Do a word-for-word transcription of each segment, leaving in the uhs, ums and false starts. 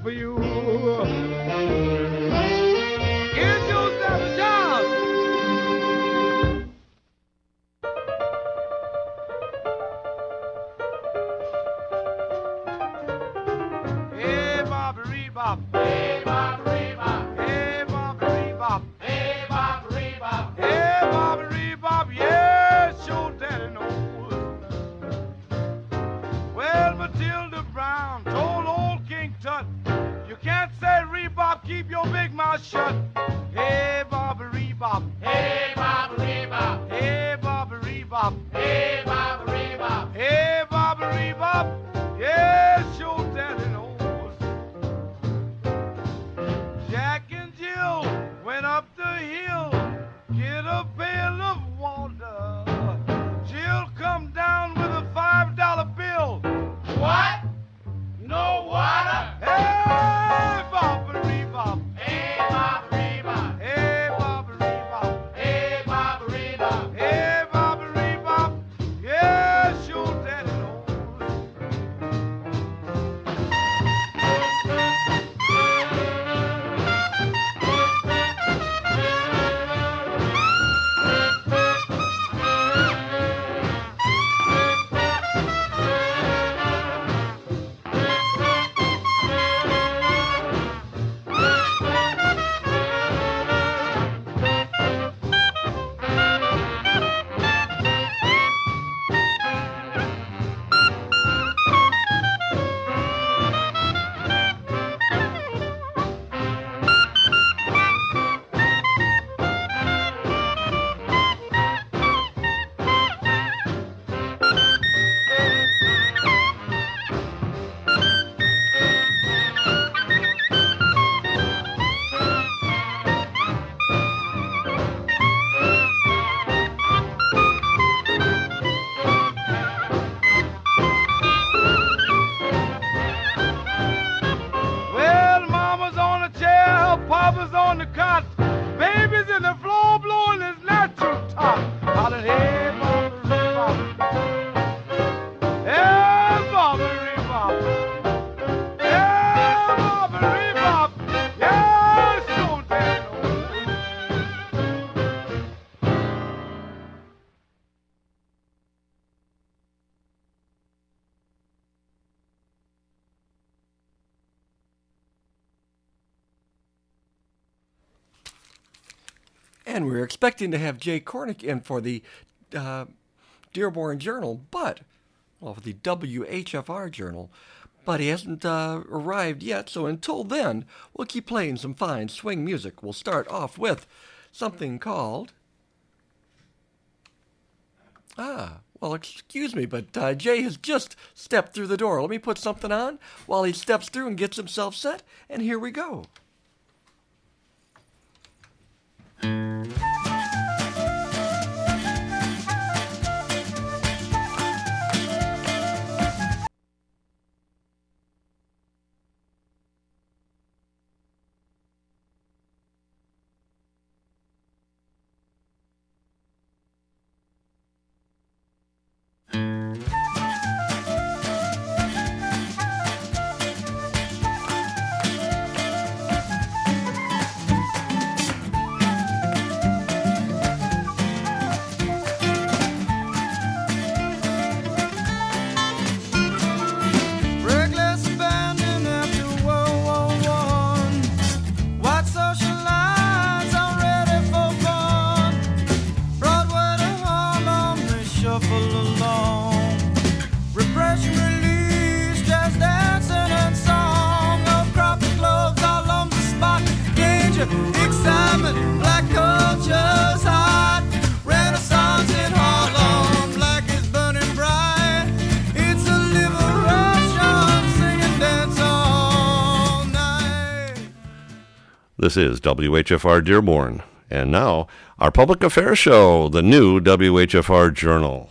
for you. Get yourself a job. Hey, Bobby Rebop. Hey, Bobby Rebop. Hey, Bobby Rebop. Hey, Bobby Rebop. Hey, Bobby Rebop. Yeah, sure daddy knows. Well, Matilda Brown told old King Tut, you can't say Rebop, keep your big mouth shut. Hey, Bobby Rebop. Hey, Bobby Rebop. Hey, Bobby Rebop. Hey, Bobby Rebop. Hey, Bobby Rebop. Yeah, sure daddy knows. Jack and Jill went up the hill, get a pail of water. Jill come down with a five dollar bill. What? No water? Hey, Bobby Rebop. Hey, Bobby Rebop. Hey, Bobby Rebop. Hey, Bobby Rebop. Hey, Bobby Rebop. Yeah, sure daddy knows. Well, mama's on a chair, papa's on the cot, baby's in the floor blowing his natural top. Hollering, hey, Bobby Rebop. Hey, Bobby Rebop. Hey, Bobby Rebop. Yeah, sure daddy knows. And we were expecting to have Jay Cornick in for the uh, Dearborn Journal, but, well, for the W H F R Journal, but he hasn't uh, arrived yet, so until then, we'll keep playing some fine swing music. We'll start off with something called... Ah, well, excuse me, but uh, Jay has just stepped through the door. Let me put something on while he steps through and gets himself set, and here we go. Excitement, black culture's hot. Renaissance in Harlem, black is burning bright. It's a liberation, sing and dance all night. This is W H F R Dearborn, and now our public affairs show, the new W H F R Journal.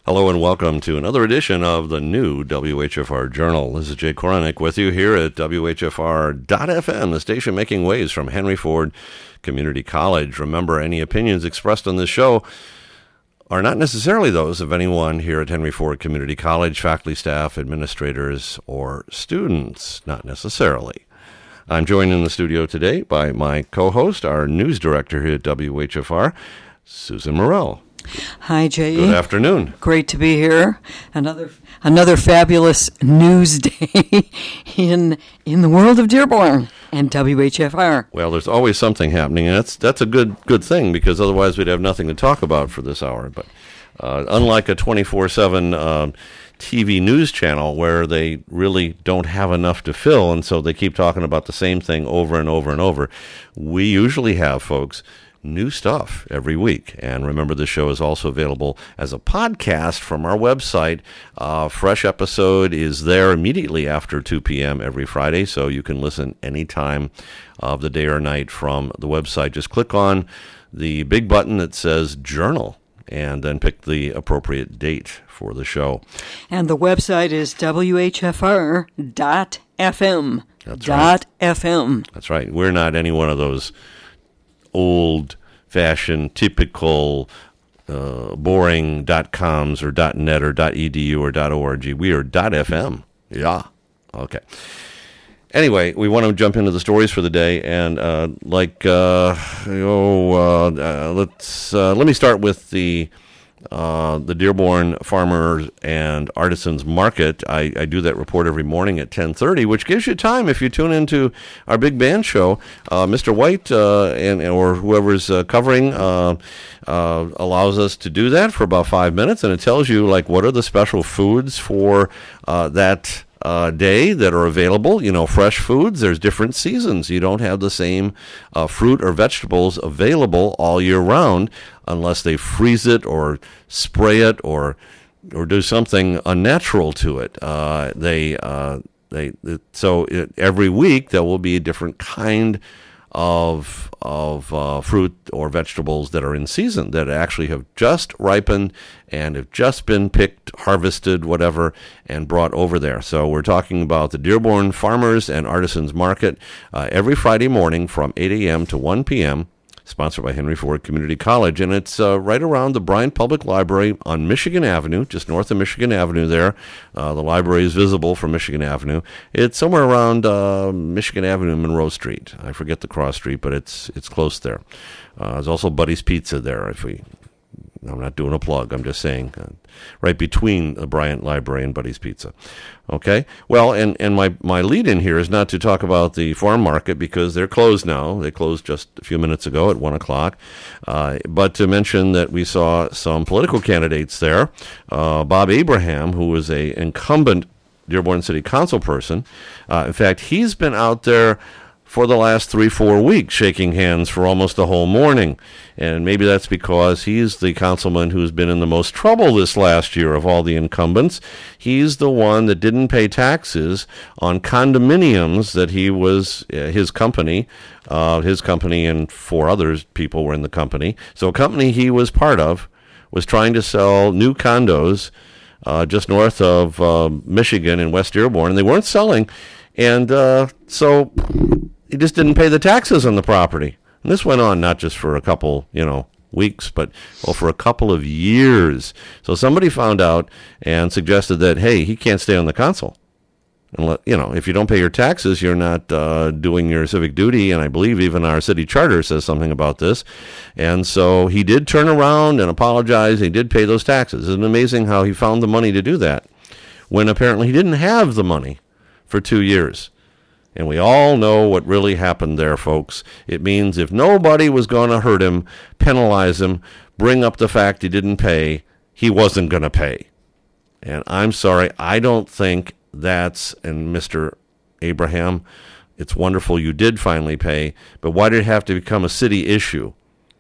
Hello and welcome to another edition of the new W H F R Journal. This is Jay Koronick with you here at W H F R dot F M, the station making waves from Henry Ford Community College. Remember, any opinions expressed on this show are not necessarily those of anyone here at Henry Ford Community College, faculty, staff, administrators, or students. Not necessarily. I'm joined in the studio today by my co-host, our news director here at W H F R, Susan Morrell. Hi, Jay. Good afternoon. Great to be here. Another another fabulous news day in in the world of Dearborn and W H F R. Well, there's always something happening, and that's that's a good good thing, because otherwise we'd have nothing to talk about for this hour. But uh, unlike a twenty-four seven uh, T V news channel where they really don't have enough to fill, and so they keep talking about the same thing over and over and over, we usually have, folks, new stuff every week. And remember, the show is also available as a podcast from our website. Uh, fresh episode is there immediately after two p.m. every Friday, so you can listen any time of the day or night from the website. Just click on the big button that says Journal and then pick the appropriate date for the show. And the website is W H F R dot F M. That's dot right. F M. That's right. We're not any one of those old-fashioned, typical, uh, boring .coms or .net or .edu or .org. We are .fm. Yeah. Okay. Anyway, we want to jump into the stories for the day, and uh, like, uh, oh, uh, uh, let's uh, let me start with the uh, the Dearborn Farmers and Artisans Market. I, I do that report every morning at ten thirty, which gives you time if you tune into our big band show. Uh, Mister White uh, and or whoever's uh, covering uh, uh, allows us to do that for about five minutes, and it tells you like what are the special foods for uh, that Uh, day that are available. You know, fresh foods, there's different seasons. You don't have the same uh, fruit or vegetables available all year round unless they freeze it or spray it or or do something unnatural to it. Uh, they uh, they it, so it, every week there will be a different kind of of uh, fruit or vegetables that are in season, that actually have just ripened and have just been picked, harvested, whatever, and brought over there. So we're talking about the Dearborn Farmers and Artisans Market uh, every Friday morning from eight a.m. to one p.m., sponsored by Henry Ford Community College, and it's uh, right around the Bryant Public Library on Michigan Avenue, just north of Michigan Avenue there. Uh, the library is visible from Michigan Avenue. It's somewhere around uh, Michigan Avenue and Monroe Street. I forget the cross street, but it's it's close there. Uh, there's also Buddy's Pizza there. If we, I'm not doing a plug, I'm just saying, uh, right between the Bryant Library and Buddy's Pizza. Okay, well, and, and my, my lead in here is not to talk about the farm market because they're closed now. They closed just a few minutes ago at one o'clock. Uh, but to mention that we saw some political candidates there. Uh, Bob Abraham, who was a incumbent Dearborn City Council person. Uh, in fact, he's been out there for the last three, four weeks, shaking hands for almost the whole morning. And maybe that's because he's the councilman who's been in the most trouble this last year of all the incumbents. He's the one that didn't pay taxes on condominiums that he was, uh, his company, uh, his company and four other people were in the company. So a company he was part of was trying to sell new condos uh, just north of uh, Michigan in West Dearborn, and they weren't selling. And uh, so he just didn't pay the taxes on the property. And this went on not just for a couple, you know, weeks, but well, for a couple of years. So somebody found out and suggested that, hey, he can't stay on the council. And let, you know, if you don't pay your taxes, you're not uh, doing your civic duty. And I believe even our city charter says something about this. And so he did turn around and apologize. He did pay those taxes. Isn't it amazing how he found the money to do that when apparently he didn't have the money for two years? And we all know what really happened there, folks. It means if nobody was going to hurt him, penalize him, bring up the fact he didn't pay, he wasn't going to pay. And I'm sorry, I don't think that's, and Mister Abraham, it's wonderful you did finally pay, but why did it have to become a city issue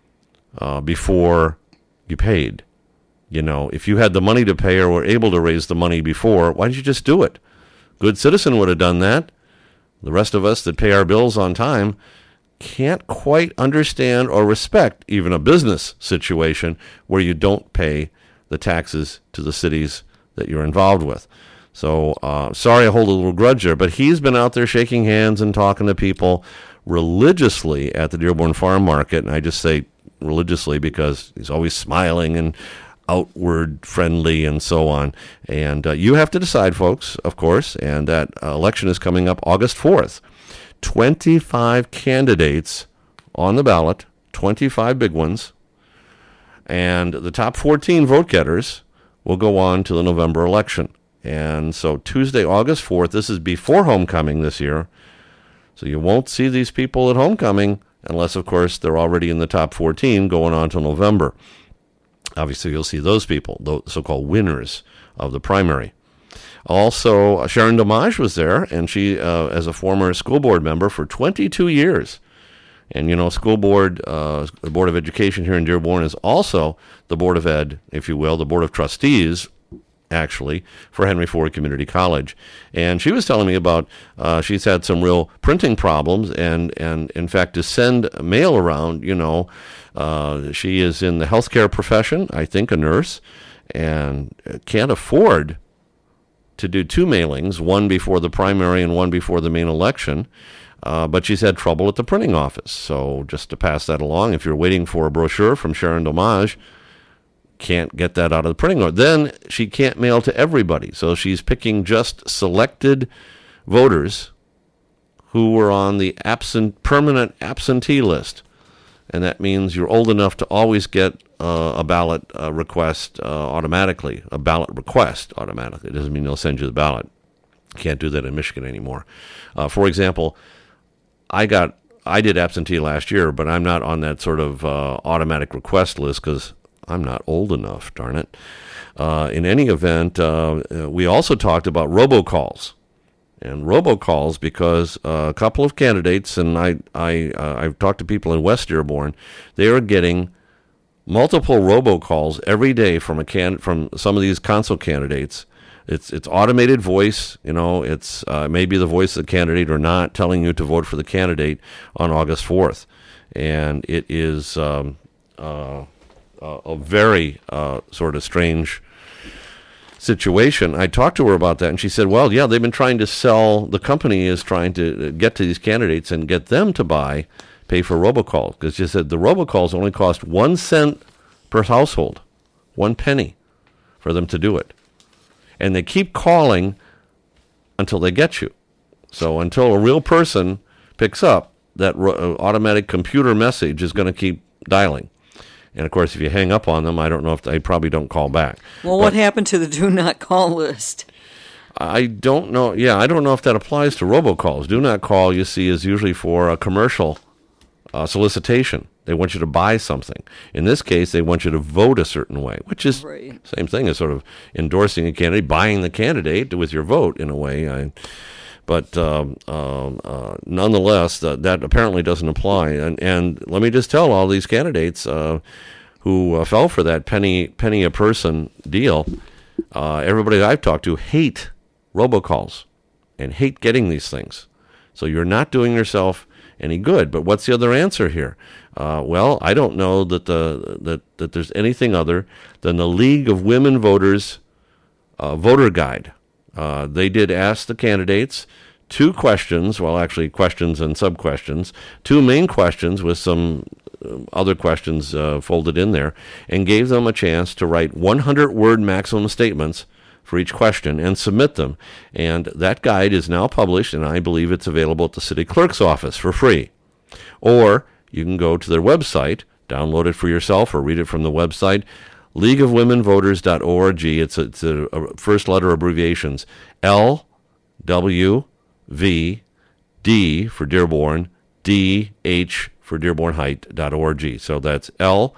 uh, before you paid? You know, if you had the money to pay or were able to raise the money before, why didn't you just do it? Good citizen would have done that. The rest of us that pay our bills on time can't quite understand or respect even a business situation where you don't pay the taxes to the cities that you're involved with. So uh, sorry I hold a little grudge there, but he's been out there shaking hands and talking to people religiously at the Dearborn Farm Market, and I just say religiously because he's always smiling and outward friendly and so on. And uh, you have to decide, folks, of course, and that uh, election is coming up August fourth. twenty-five candidates on the ballot, twenty-five big ones, and the top fourteen vote getters will go on to the November election. And so Tuesday, August fourth, this is before homecoming this year, so you won't see these people at homecoming unless, of course, they're already in the top fourteen going on to November. Obviously, you'll see those people, the so-called winners of the primary. Also, uh, Sharon Dommage was there, and she, uh, as a former school board member for twenty-two years, and, you know, school board, uh, the Board of Education here in Dearborn is also the Board of Ed, if you will, the Board of Trustees, actually, for Henry Ford Community College. And she was telling me about, uh, she's had some real printing problems, and, and in fact, to send mail around, you know, uh, she is in the healthcare profession, I think a nurse, and can't afford to do two mailings, one before the primary and one before the main election. Uh, but she's had trouble at the printing office. So just to pass that along, if you're waiting for a brochure from Sharon Dommage, can't get that out of the printing office. Then she can't mail to everybody. So she's picking just selected voters who were on the absent permanent absentee list. And that means you're old enough to always get uh, a ballot uh, request uh, automatically, a ballot request automatically. It doesn't mean they'll send you the ballot. Can't do that in Michigan anymore. Uh, for example, I got I did absentee last year, but I'm not on that sort of uh, automatic request list because I'm not old enough, darn it. Uh, in any event, uh, we also talked about robocalls. And robocalls because uh, a couple of candidates, and I, I, uh, I've talked to people in West Dearborn, they are getting multiple robocalls every day from a can from some of these council candidates. It's it's automated voice, you know, it's uh, maybe the voice of the candidate or not, telling you to vote for the candidate on August fourth. And it is um, uh, a very uh, sort of strange situation. I talked to her about that, and she said, well, yeah, they've been trying to sell, the company is trying to get to these candidates and get them to buy, pay for robocalls. Because she said the robocalls only cost one cent per household, one penny for them to do it. And they keep calling until they get you. So until a real person picks up, that ro- automatic computer message is going to keep dialing. And, of course, if you hang up on them, I don't know if they probably don't call back. Well, but what happened to the do not call list? I don't know. Yeah, I don't know if that applies to robocalls. Do not call, you see, is usually for a commercial uh, solicitation. They want you to buy something. In this case, they want you to vote a certain way, which is Right. same thing as sort of endorsing a candidate, buying the candidate with your vote in a way. I, but um, um, uh, nonetheless, uh, that apparently doesn't apply. And, and let me just tell all these candidates uh, who uh, fell for that penny penny a person deal, uh, everybody I've talked to hate robocalls and hate getting these things. So you're not doing yourself any good. But what's the other answer here? Uh, well, I don't know that the that, that there's anything other than the League of Women Voters uh, voter guide. Uh, they did ask the candidates two questions, well, actually questions and sub-questions, two main questions with some uh, other questions uh, folded in there, and gave them a chance to write one hundred word maximum statements for each question and submit them. And that guide is now published, and I believe it's available at the city clerk's office for free. Or you can go to their website, download it for yourself, or read it from the website, league of women voters dot org. It's a, it's a, a first letter abbreviations, L W V D for Dearborn, D H for Dearborn Height dot org. So that's L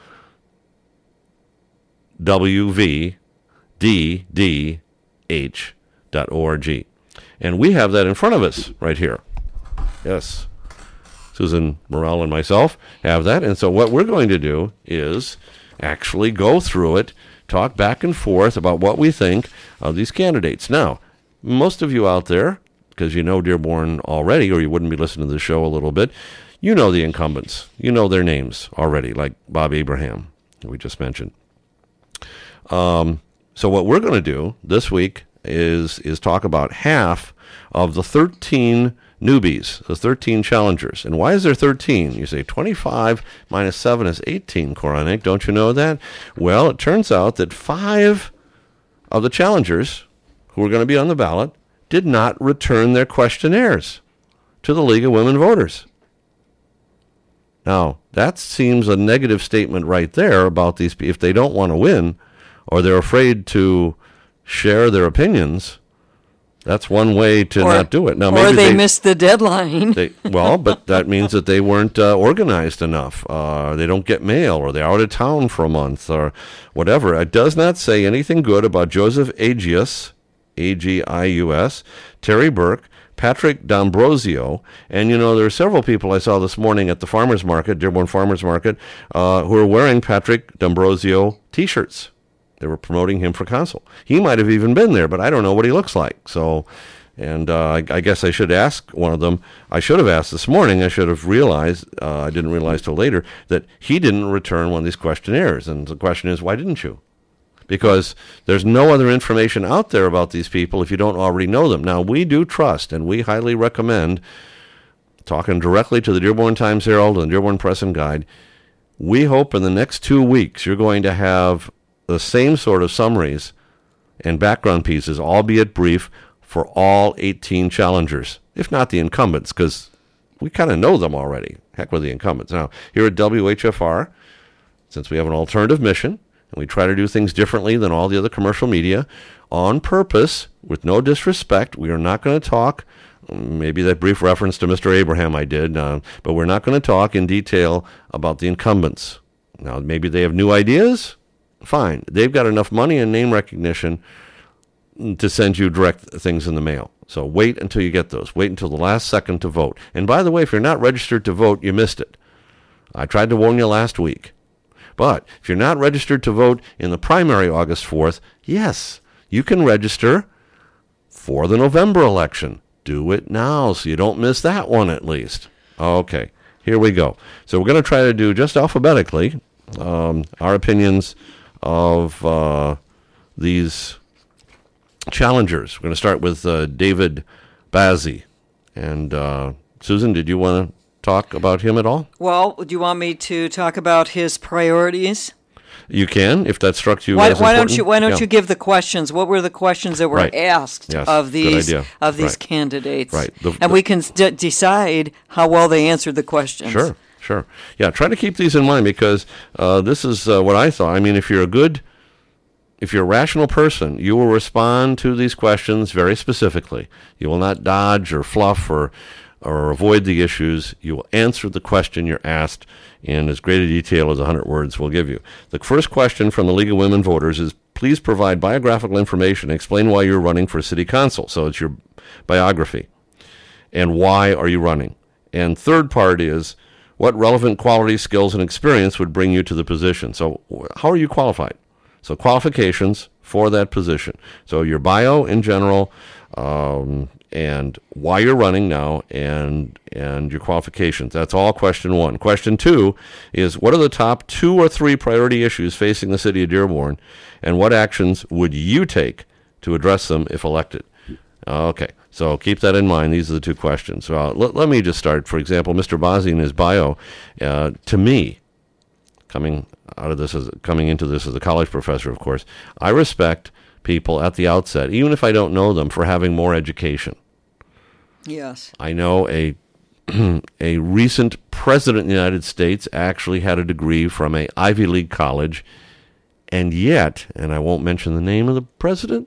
W V D D H dot org. And we have that in front of us right here. Yes. Susan Morrell and myself have that. And so what we're going to do is actually go through it, talk back and forth about what we think of these candidates. Now, most of you out there, because you know Dearborn already, or you wouldn't be listening to the show a little bit, you know the incumbents. You know their names already, like Bob Abraham, who we just mentioned. Um, so what we're going to do this week is is talk about half of the thirteen newbies, the thirteen challengers. And why is there thirteen? You say twenty-five minus seven is eighteen, Koranik. Don't you know that? Well, it turns out that five of the challengers who are going to be on the ballot did not return their questionnaires to the League of Women Voters. Now, that seems a negative statement right there about these people. If they don't want to win or they're afraid to share their opinions, that's one way to or, not do it. Now, or maybe they, they missed the deadline. They, well, but that means that they weren't uh, organized enough. Uh, they don't get mail, or they're out of town for a month, or whatever. It does not say anything good about Joseph Agius, A G I U S, Terry Burke, Patrick D'Ambrosio, and, you know, there are several people I saw this morning at the farmers market, Dearborn Farmers Market, uh, who are wearing Patrick D'Ambrosio T-shirts. They were promoting him for consul. He might have even been there, but I don't know what he looks like. So, and uh, I, I guess I should ask one of them. I should have asked this morning. I should have realized, uh, I didn't realize till later, that he didn't return one of these questionnaires. And the question is, why didn't you? Because there's no other information out there about these people if you don't already know them. Now, we do trust, and we highly recommend, talking directly to the Dearborn Times-Herald and Dearborn Press and Guide, we hope in the next two weeks you're going to have the same sort of summaries and background pieces, albeit brief, for all eighteen challengers, if not the incumbents, because we kind of know them already. Heck with the incumbents. Now, here at W H F R, since we have an alternative mission, and we try to do things differently than all the other commercial media, on purpose, with no disrespect, we are not going to talk, maybe that brief reference to Mister Abraham I did, uh, but we're not going to talk in detail about the incumbents. Now, maybe they have new ideas. Fine. They've got enough money and name recognition to send you direct things in the mail. So wait until you get those. Wait until the last second to vote. And by the way, if you're not registered to vote, you missed it. I tried to warn you last week. But if you're not registered to vote in the primary August fourth, yes, you can register for the November election. Do it now so you don't miss that one at least. Okay, here we go. So we're going to try to do just alphabetically um, our opinions of uh, these challengers. We're going to start with uh, David Bazzi. And uh, Susan, did you want to talk about him at all? Well, do you want me to talk about his priorities? You can, if that struck you why, as why important. don't you Why don't Yeah. you give the questions? What were the questions that were Right. asked Yes, of good these idea. of these Right. candidates? Right. The- and the- we can d- decide how well they answered the questions. Sure, sure. Yeah, try to keep these in mind because uh, this is uh, what I thought. I mean, if you're a good, if you're a rational person, you will respond to these questions very specifically. You will not dodge or fluff or or avoid the issues. You will answer the question you're asked in as great a detail as one hundred words will give you. The first question from the League of Women Voters is, please provide biographical information and explain why you're running for city council. So it's your biography. And why are you running? And third part is, what relevant qualities, skills, and experience would bring you to the position? So how are you qualified? So qualifications for that position. So your bio in general, um, and why you're running now, and and your qualifications. That's all question one. Question two is, what are the top two or three priority issues facing the city of Dearborn, and what actions would you take to address them if elected? Okay, so keep that in mind. These are the two questions. So uh, let, let me just start. For example, Mister Bazzi in his bio, uh, to me, coming out of this as coming into this as a college professor, of course, I respect people at the outset, even if I don't know them, for having more education. Yes. I know a a recent president of the United States actually had a degree from a Ivy League college, and yet, and I won't mention the name of the president,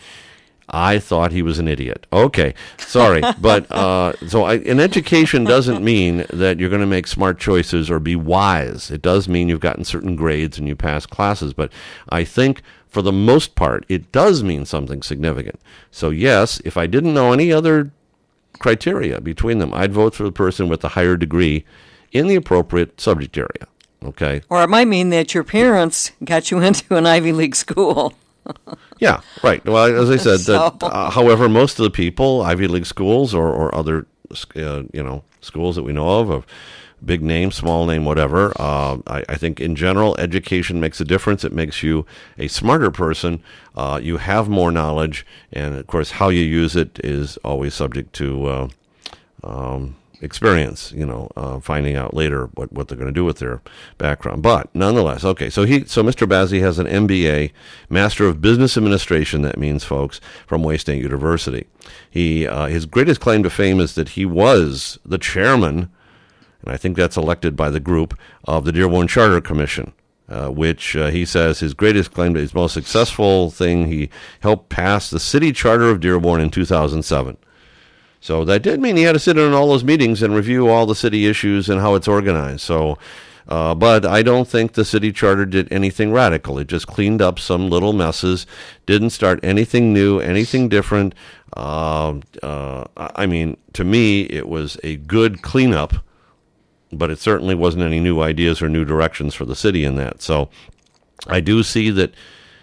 I thought he was an idiot. Okay, sorry, but uh, so I, an education doesn't mean that you're going to make smart choices or be wise. It does mean you've gotten certain grades and you pass classes, but I think for the most part, it does mean something significant. So yes, if I didn't know any other criteria between them, I'd vote for the person with the higher degree in the appropriate subject area. Okay. Or it might mean that your parents got you into an Ivy League school. Yeah, right. Well, as I said, So- that, uh, however, most of the people, Ivy League schools or, or other, uh, you know, schools that we know of, have big name, small name, whatever. Uh, I, I think in general, education makes a difference. It makes you a smarter person. Uh, you have more knowledge, and of course, how you use it is always subject to uh, um, experience. You know, uh, finding out later what, what they're going to do with their background. But nonetheless, okay. So he, so Mister Bazzi has an M B A, Master of Business Administration. That means, folks, from Wayne State University. He uh, his greatest claim to fame is that he was the chairman, and I think that's elected by the group, of the Dearborn Charter Commission, uh, which uh, he says his greatest claim to his most successful thing, he helped pass the City Charter of Dearborn in two thousand seven. So that did mean he had to sit in all those meetings and review all the city issues and how it's organized. So, uh, but I don't think the city charter did anything radical. It just cleaned up some little messes, didn't start anything new, anything different. Uh, uh, I mean, to me, it was a good cleanup, but it certainly wasn't any new ideas or new directions for the city in that. So I do see that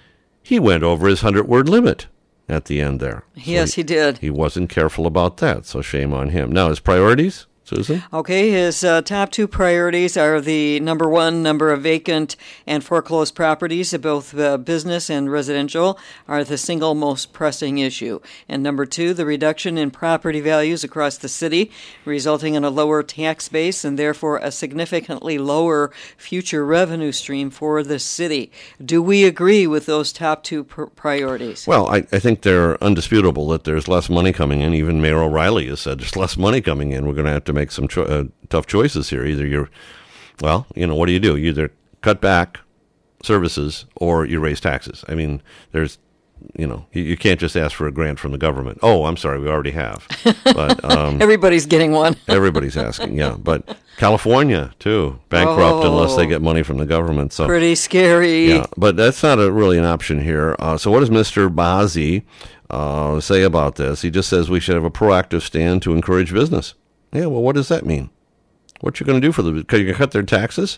he went over his hundred-word limit at the end there. Yes, so he, he did. He wasn't careful about that, so shame on him. Now, his priorities, Susan? Okay, his uh, top two priorities are the number one, number of vacant and foreclosed properties, both uh, business and residential, are the single most pressing issue. And number two, the reduction in property values across the city, resulting in a lower tax base and therefore a significantly lower future revenue stream for the city. Do we agree with those top two pr- priorities? Well, I, I think they're undisputable that there's less money coming in. Even Mayor O'Reilly has said there's less money coming in. We're going to have to make some cho- uh, tough choices here. Either you're, well, you know, what do you do? You either cut back services or you raise taxes. I mean, there's, you know, you, you can't just ask for a grant from the government. Oh, I'm sorry, we already have. But um, everybody's getting one. Everybody's asking, yeah. But California, too, bankrupt oh, unless they get money from the government. So pretty scary. Yeah, but that's not a, really an option here. Uh, so what does Mister Bazzi uh, say about this? He just says we should have a proactive stand to encourage business. Yeah, well, what does that mean? What you going to do for them? Are you going to cut their taxes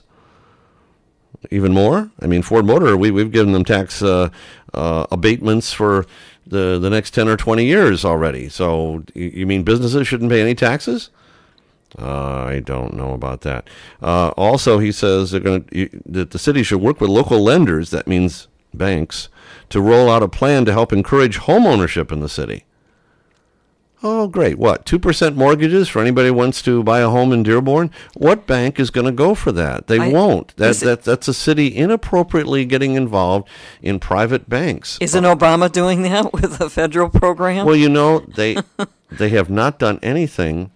even more? I mean, Ford Motor, we, we've given them tax uh, uh, abatements for the, the next ten or twenty years already. So you, you mean businesses shouldn't pay any taxes? Uh, I don't know about that. Uh, also, he says they're going to, that the city should work with local lenders, that means banks, to roll out a plan to help encourage home ownership in the city. Oh, great. What, two percent mortgages for anybody who wants to buy a home in Dearborn? What bank is going to go for that? They I, won't. That, it, that That's a city inappropriately getting involved in private banks. Isn't uh, Obama doing that with a federal program? Well, you know, they they have not done anything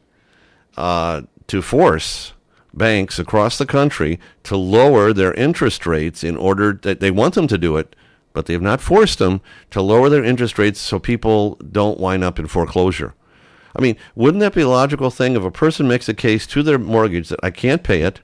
uh, to force banks across the country to lower their interest rates in order that they want them to do it, but they have not forced them to lower their interest rates so people don't wind up in foreclosure. I mean, wouldn't that be a logical thing if a person makes a case to their mortgage that I can't pay it,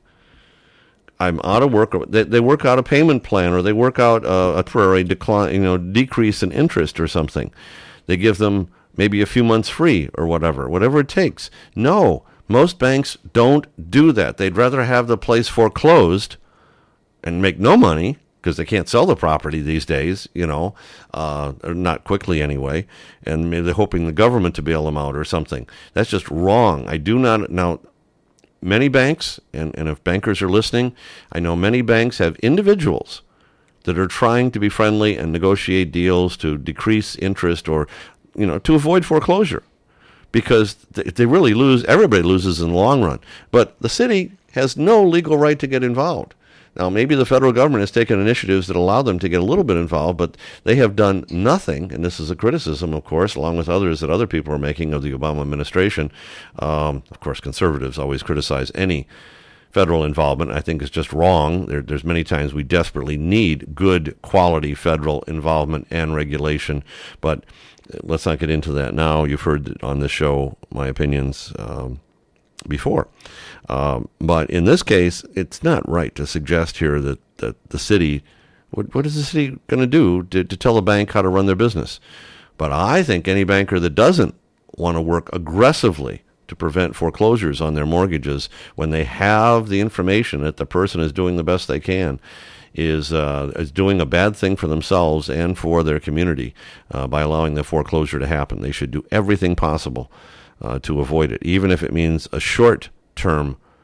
I'm out of work, or they, they work out a payment plan, or they work out a, a temporary decline, you know, decrease in interest or something. They give them maybe a few months free or whatever, whatever it takes. No, most banks don't do that. They'd rather have the place foreclosed and make no money, because they can't sell the property these days, you know, uh, or not quickly anyway, and maybe they're hoping the government to bail them out or something. That's just wrong. I do not, now, many banks, and, and if bankers are listening, I know many banks have individuals that are trying to be friendly and negotiate deals to decrease interest or, you know, to avoid foreclosure, because they really lose, everybody loses in the long run. But the city has no legal right to get involved. Now, maybe the federal government has taken initiatives that allow them to get a little bit involved, but they have done nothing, and this is a criticism, of course, along with others that other people are making of the Obama administration. Um, of course, conservatives always criticize any federal involvement. I think it's just wrong. There, there's many times we desperately need good quality federal involvement and regulation, but let's not get into that now. You've heard on this show my opinions um, before. Um, but in this case, it's not right to suggest here that, that the city, what, what is the city going to do to, to tell a bank how to run their business? But I think any banker that doesn't want to work aggressively to prevent foreclosures on their mortgages when they have the information that the person is doing the best they can is uh, is doing a bad thing for themselves and for their community uh, by allowing the foreclosure to happen. They should do everything possible uh, to avoid it, even if it means a short term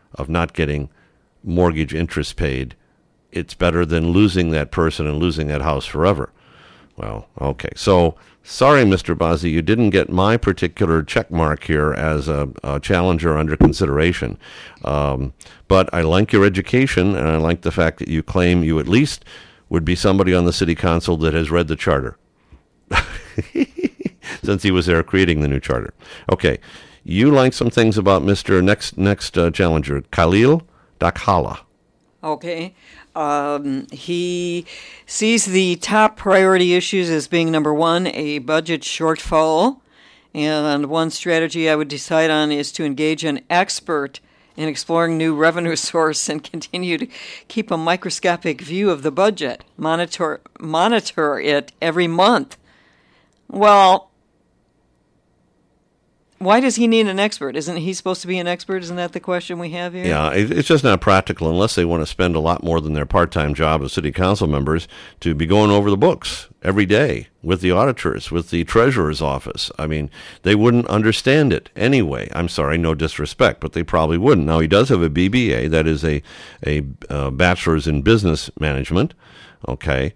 of not getting mortgage interest paid, it's better than losing that person and losing that house forever. Well, okay. So, sorry, Mister Bozzi, you didn't get my particular check mark here as a, a challenger under consideration. Um, but I like your education, and I like the fact that you claim you at least would be somebody on the city council that has read the charter, since he was there creating the new charter. Okay. You like some things about Mister Next next uh, challenger, Khalil Dakhala. Okay. Um, he sees the top priority issues as being, number one, a budget shortfall. And one strategy I would decide on is to engage an expert in exploring new revenue source and continue to keep a microscopic view of the budget, monitor monitor it every month. Well, why does he need an expert? Isn't he supposed to be an expert? Isn't that the question we have here? Yeah, it, it's just not practical unless they want to spend a lot more than their part-time job as city council members to be going over the books every day with the auditors, with the treasurer's office. I mean, they wouldn't understand it anyway. I'm sorry, no disrespect, but they probably wouldn't. Now, he does have a B B A, that is a, a uh, bachelor's in business management, okay,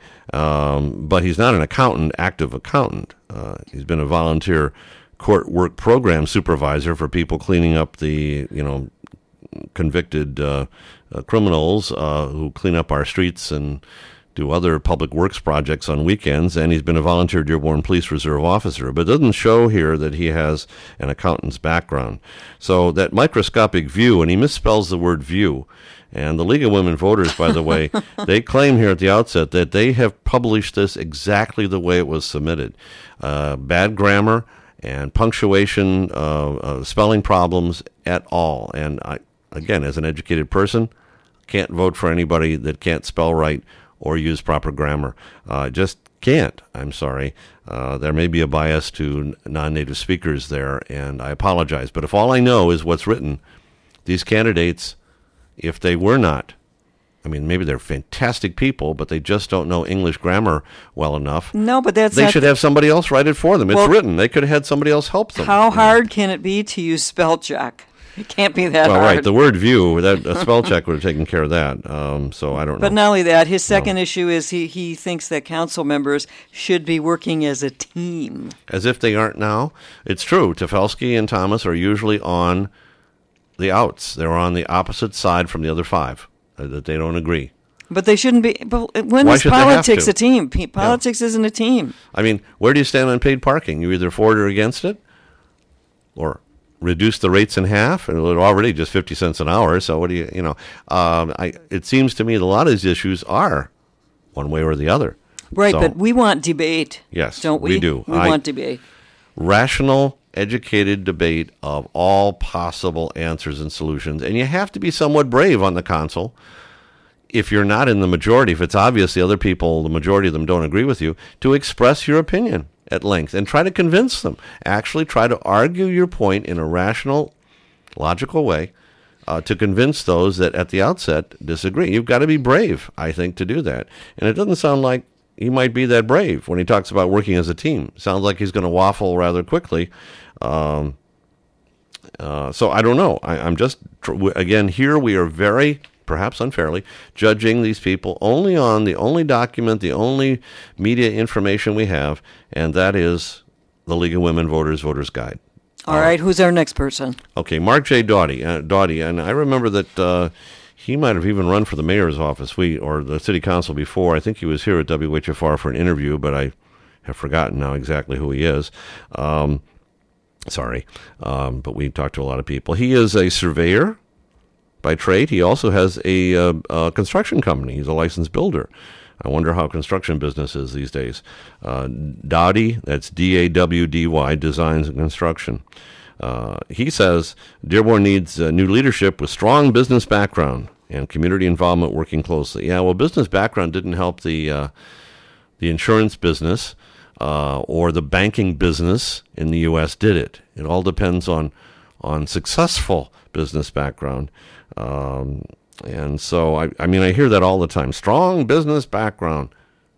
um, but he's not an accountant, active accountant. Uh, he's been a volunteer court work program supervisor for people cleaning up the, you know, convicted uh, uh, criminals uh, who clean up our streets and do other public works projects on weekends. And he's been a volunteer Dearborn Police Reserve officer, but it doesn't show here that he has an accountant's background. So that microscopic view, and he misspells the word view. And the League of Women Voters, by the way, they claim here at the outset that they have published this exactly the way it was submitted. Uh, bad grammar and punctuation, uh, uh, spelling problems at all. And I, again, as an educated person, can't vote for anybody that can't spell right or use proper grammar. Uh, just can't. I'm sorry. Uh, there may be a bias to non-native speakers there, and I apologize. But if all I know is what's written, these candidates, if they were not, I mean, maybe they're fantastic people, but they just don't know English grammar well enough. No, but that's They not should have somebody else write it for them. It's Well, written. They could have had somebody else help them. How hard can it be to use spell check? It can't be that Well, hard. right. The word view, that a spell check would have taken care of that. Um, so I don't But know. not only that, his second issue is he, he thinks that council members should be working as a team. As if they aren't now. It's true. Tefelsky and Thomas are usually on the outs. They're on the opposite side from the other five, uh, that they don't agree. But they shouldn't be. But when Why is should they have politics to? a team? P- Politics isn't a team. I mean, where do you stand on paid parking? You either for it or against it? Or reduce the rates in half? And it's already just fifty cents an hour, so what do you, you know, um, I, it seems to me that a lot of these issues are one way or the other. Right, So, but we want debate. Yes, don't we? we do. We I- want debate. rational, educated debate of all possible answers and solutions. And you have to be somewhat brave on the council. If you're not in the majority, if it's obvious the other people, the majority of them don't agree with you, to express your opinion at length and try to convince them. Actually try to argue your point in a rational, logical way uh, to convince those that at the outset disagree. You've got to be brave, I think, to do that. And it doesn't sound like he might be that brave when he talks about working as a team. Sounds like he's going to waffle rather quickly. Um, uh, so I don't know. I, I'm just, again, here we are very, perhaps unfairly, judging these people only on the only document, the only media information we have, and that is the League of Women Voters Voters Guide. All right, who's our next person? Okay, Mark J. Doughty, uh, Doughty, and I remember that uh, he might have even run for the mayor's office, we or the city council before. I think he was here at W H F R for an interview, but I have forgotten now exactly who he is. Um, sorry, um, but we talked to a lot of people. He is a surveyor by trade. He also has a, uh, a construction company. He's a licensed builder. I wonder how construction business is these days. Uh, Dowdy, that's D A W D Y, Designs and Construction. Uh, he says Dearborn needs uh, new leadership with strong business background and community involvement working closely. Yeah, well, business background didn't help the uh, the insurance business uh, or the banking business in the U S, did it? It all depends on on successful business background. Um, and so, I, I mean, I hear that all the time. Strong business background.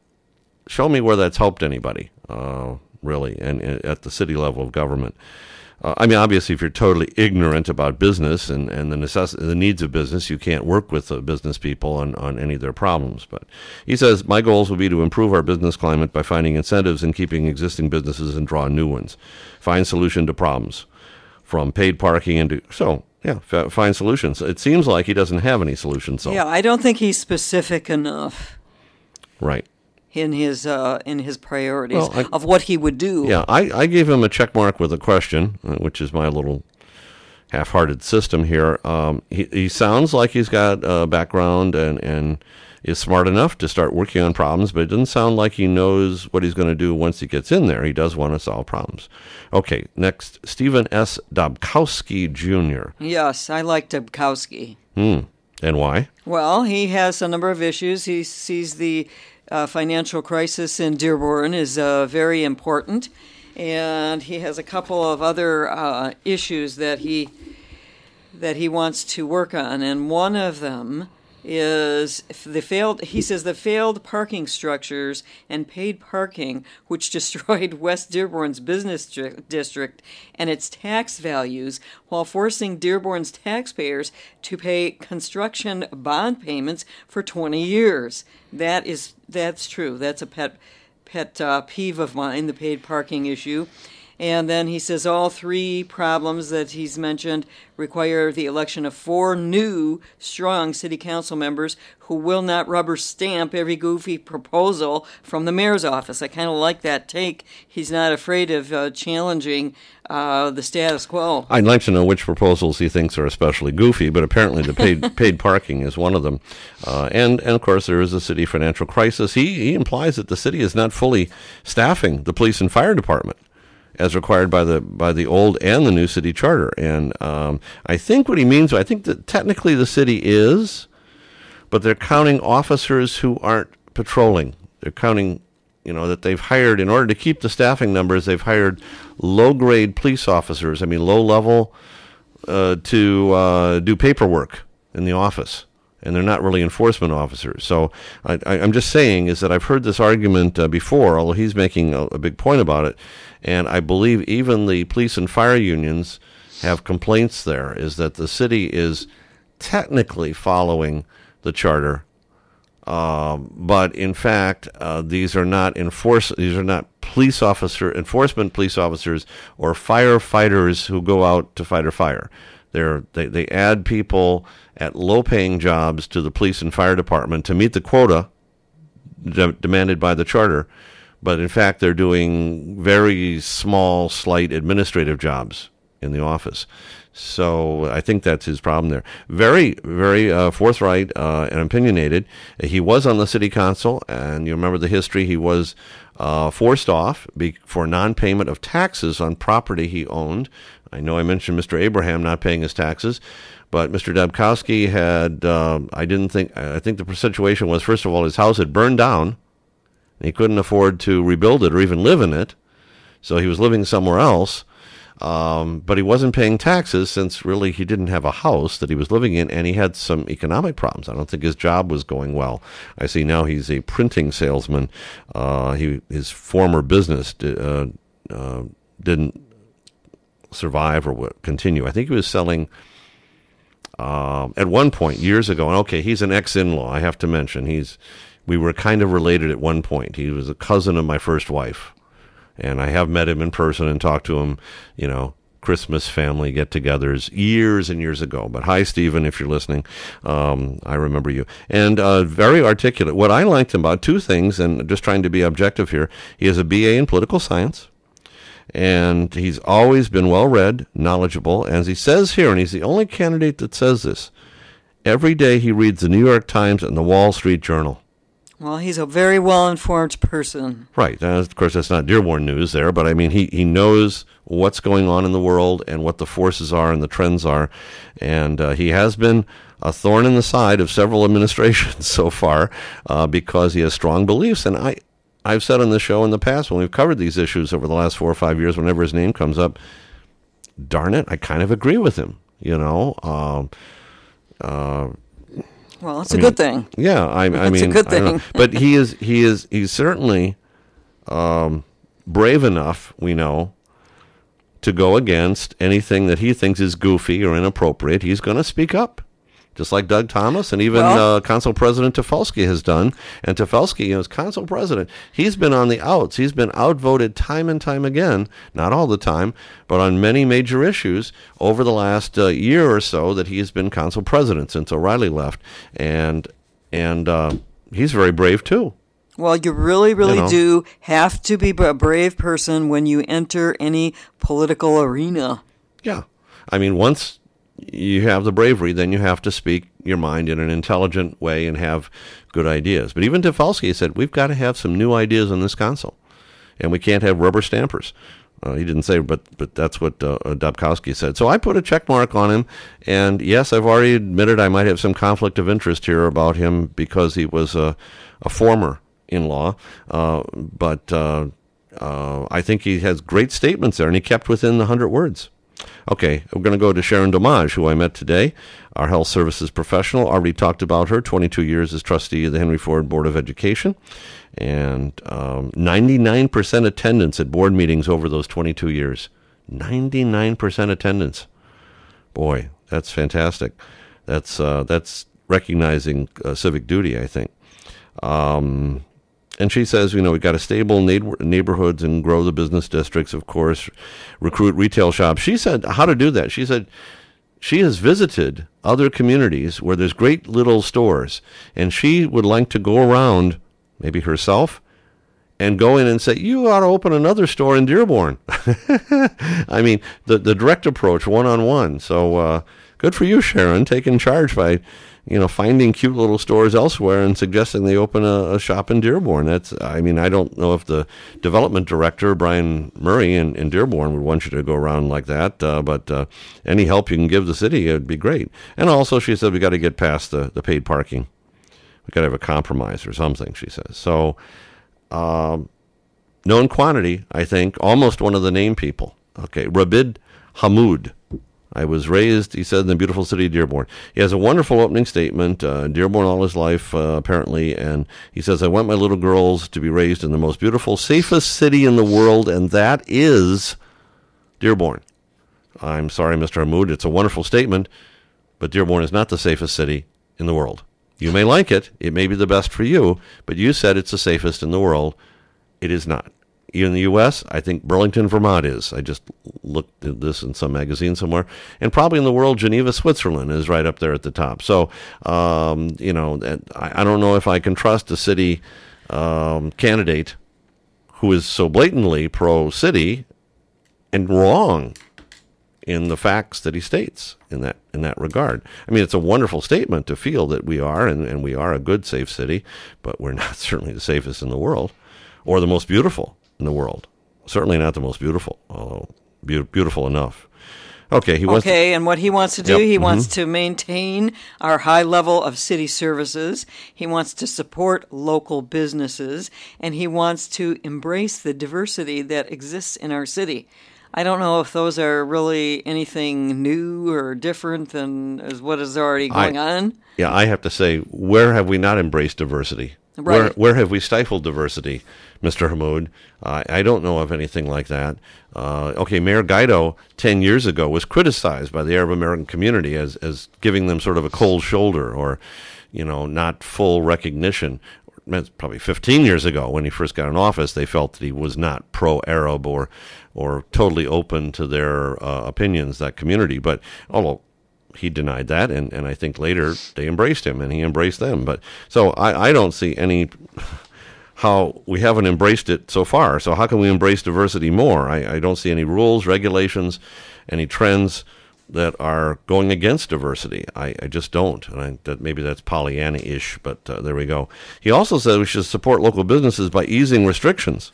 Show me where that's helped anybody, uh, really, and, and at the city level of government. Uh, I mean, obviously, if you're totally ignorant about business and, and the necess- the needs of business, you can't work with uh, business people on, on any of their problems. But he says, my goals will be to improve our business climate by finding incentives and keeping existing businesses and draw new ones. Find solution to problems, from paid parking into... So, yeah, f- find solutions. It seems like he doesn't have any solutions. So. Yeah, I don't think he's specific enough. Right. In his uh, in his priorities Well, I- of what he would do. Yeah, I, I gave him a check mark with a question, uh, which is my little half-hearted system here. Um, he, he sounds like he's got a background and, and is smart enough to start working on problems, but it doesn't sound like he knows what he's going to do once he gets in there. He does want to solve problems. Okay, next, Stephen S. Dobkowski Junior Yes, I like Dobkowski. Hmm. And why? Well, he has a number of issues. He sees the uh, financial crisis in Dearborn is uh, very important, and he has a couple of other uh, issues that he that he wants to work on, and one of them is the failed. He says the failed parking structures and paid parking, which destroyed West Dearborn's business dri- district and its tax values, while forcing Dearborn's taxpayers to pay construction bond payments for twenty years. That is that's true. That's a pet pet uh, peeve of mine, the paid parking issue. And then he says all three problems that he's mentioned require the election of four new, strong city council members who will not rubber stamp every goofy proposal from the mayor's office. I kind of like that take. He's not afraid of uh, challenging uh, the status quo. I'd like to know which proposals he thinks are especially goofy, but apparently the paid paid parking is one of them. Uh, and, and, of course, there is a city financial crisis. He, he implies that the city is not fully staffing the police and fire department, as required by the by the old and the new city charter. And um, I think what he means, I think that technically the city is, but they're counting officers who aren't patrolling. They're counting, you know, that they've hired, in order to keep the staffing numbers, they've hired low-grade police officers, I mean low-level, uh, to uh, do paperwork in the office. And they're not really enforcement officers. So I, I, I'm just saying is that I've heard this argument uh, before, although he's making a, a big point about it. And I believe even the police and fire unions have complaints there, is that the city is technically following the charter. Um, but in fact, uh, these are not enforce. These are not police officer, enforcement police officers or firefighters who go out to fight a fire. They're, they they add people at low-paying jobs to the police and fire department to meet the quota de- demanded by the charter, but in fact they're doing very small, slight administrative jobs in the office. So I think that's his problem there. Very, very uh, forthright uh, and opinionated. He was on the city council, and you remember the history. He was uh, forced off be- for non-payment of taxes on property he owned. I know I mentioned Mister Abraham not paying his taxes, but Mister Dobkowski had, uh, I didn't think, I think the situation was, first of all, his house had burned down, and he couldn't afford to rebuild it or even live in it, so he was living somewhere else, um, but he wasn't paying taxes since really he didn't have a house that he was living in, and he had some economic problems. I don't think his job was going well. I see now he's a printing salesman. Uh, he his former business di- uh, uh, didn't survive or what, continue. I think he was selling um, at one point years ago. And okay, he's an ex-in-law. I have to mention he's. We were kind of related at one point. He was a cousin of my first wife, and I have met him in person and talked to him. You know, Christmas family get-togethers years and years ago. But hi, Stephen, if you're listening, um, I remember you. And uh, very articulate. What I liked him about two things, and just trying to be objective here. He has a B A in political science. And he's always been well-read, knowledgeable, and as he says here, and he's the only candidate that says this, every day he reads the New York Times and the Wall Street Journal. Well, he's a very well-informed person. Right. Uh, of course, that's not Dearborn news there, but I mean, he, he knows what's going on in the world and what the forces are and the trends are, and uh, he has been a thorn in the side of several administrations so far uh, because he has strong beliefs, and I... I've said on the show in the past when we've covered these issues over the last four or five years, whenever his name comes up, darn it, I kind of agree with him, you know. Um, uh, Well, it's I a mean, good thing. Yeah, I, I It's mean, a good I don't know. thing. But he is, he is, he's certainly um, brave enough, we know, to go against anything that he thinks is goofy or inappropriate, he's going to speak up. Just like Doug Thomas and even Well, uh, Council President Tefelsky has done. And Tefelsky, you know, as Council President, he's been on the outs. He's been outvoted time and time again, not all the time, but on many major issues over the last uh, year or so that he's been Council President since O'Reilly left. And and uh, he's very brave, too. Well, you really, really You know. do have to be a brave person when you enter any political arena. Yeah. I mean, once you have the bravery, then you have to speak your mind in an intelligent way and have good ideas. But even Tefelsky said, we've got to have some new ideas in this council, and we can't have rubber stampers. Uh, he didn't say, but but that's what uh, Dobkowski said. So I put a check mark on him, and yes, I've already admitted I might have some conflict of interest here about him because he was a, a former in-law, uh, but uh, uh, I think he has great statements there, and he kept within the hundred words. Okay, we're going to go to Sharon Domage, who I met today, our health services professional. Already talked about her, twenty-two years as trustee of the Henry Ford Board of Education, and um, ninety-nine percent attendance at board meetings over those twenty-two years. ninety-nine percent attendance. Boy, that's fantastic. That's uh, that's recognizing uh, civic duty, I think. Um, and she says, you know, we've got to stable neighbor- neighborhoods and grow the business districts, of course, recruit retail shops. She said how to do that. She said she has visited other communities where there's great little stores, and she would like to go around, maybe herself, and go in and say, you ought to open another store in Dearborn. I mean, the, the direct approach, one-on-one. So uh, good for you, Sharon, taking charge by, you know, finding cute little stores elsewhere and suggesting they open a, a shop in Dearborn. That's, I mean, I don't know if the development director, Brian Murray in, in Dearborn, would want you to go around like that, uh, but uh, any help you can give the city, it would be great. And also, she said, we got to get past the, the paid parking. We got to have a compromise or something, she says. So, um, known quantity, I think, almost one of the name people. Okay, Rabid Hamoud. I was raised, he said, in the beautiful city of Dearborn. He has a wonderful opening statement, uh, Dearborn all his life, uh, apparently, and he says, I want my little girls to be raised in the most beautiful, safest city in the world, and that is Dearborn. I'm sorry, Mister Hamoud, it's a wonderful statement, but Dearborn is not the safest city in the world. You may like it, it may be the best for you, but you said it's the safest in the world. It is not. In the U S, I think Burlington, Vermont is. I just looked at this in some magazine somewhere. And probably in the world, Geneva, Switzerland is right up there at the top. So, um, you know, I, I don't know if I can trust a city um, candidate who is so blatantly pro-city and wrong in the facts that he states in that in that regard. I mean, it's a wonderful statement to feel that we are, and, and we are a good, safe city, but we're not certainly the safest in the world or the most beautiful in the world. Certainly not the most beautiful, although be- beautiful enough. Okay, he wants Okay, and what he wants to do, Yep, he mhm. wants to maintain our high level of city services. He wants to support local businesses, and he wants to embrace the diversity that exists in our city. I don't know if those are really anything new or different than as what is already going I- on. Yeah, I have to say, where have we not embraced diversity? Right. Where, where have we stifled diversity, Mister Hamoud? Uh, I don't know of anything like that. Uh, okay, Mayor Guido, ten years ago, was criticized by the Arab American community as, as giving them sort of a cold shoulder or, you know, not full recognition. Probably fifteen years ago, when he first got in office, they felt that he was not pro-Arab or, or totally open to their uh, opinions, that community. But although he denied that, and, and I think later they embraced him, and he embraced them. But so I, I don't see any how we haven't embraced it so far. So how can we embrace diversity more? I, I don't see any rules, regulations, any trends that are going against diversity. I, I just don't. And I, that maybe that's Pollyanna-ish, but uh, there we go. He also said we should support local businesses by easing restrictions.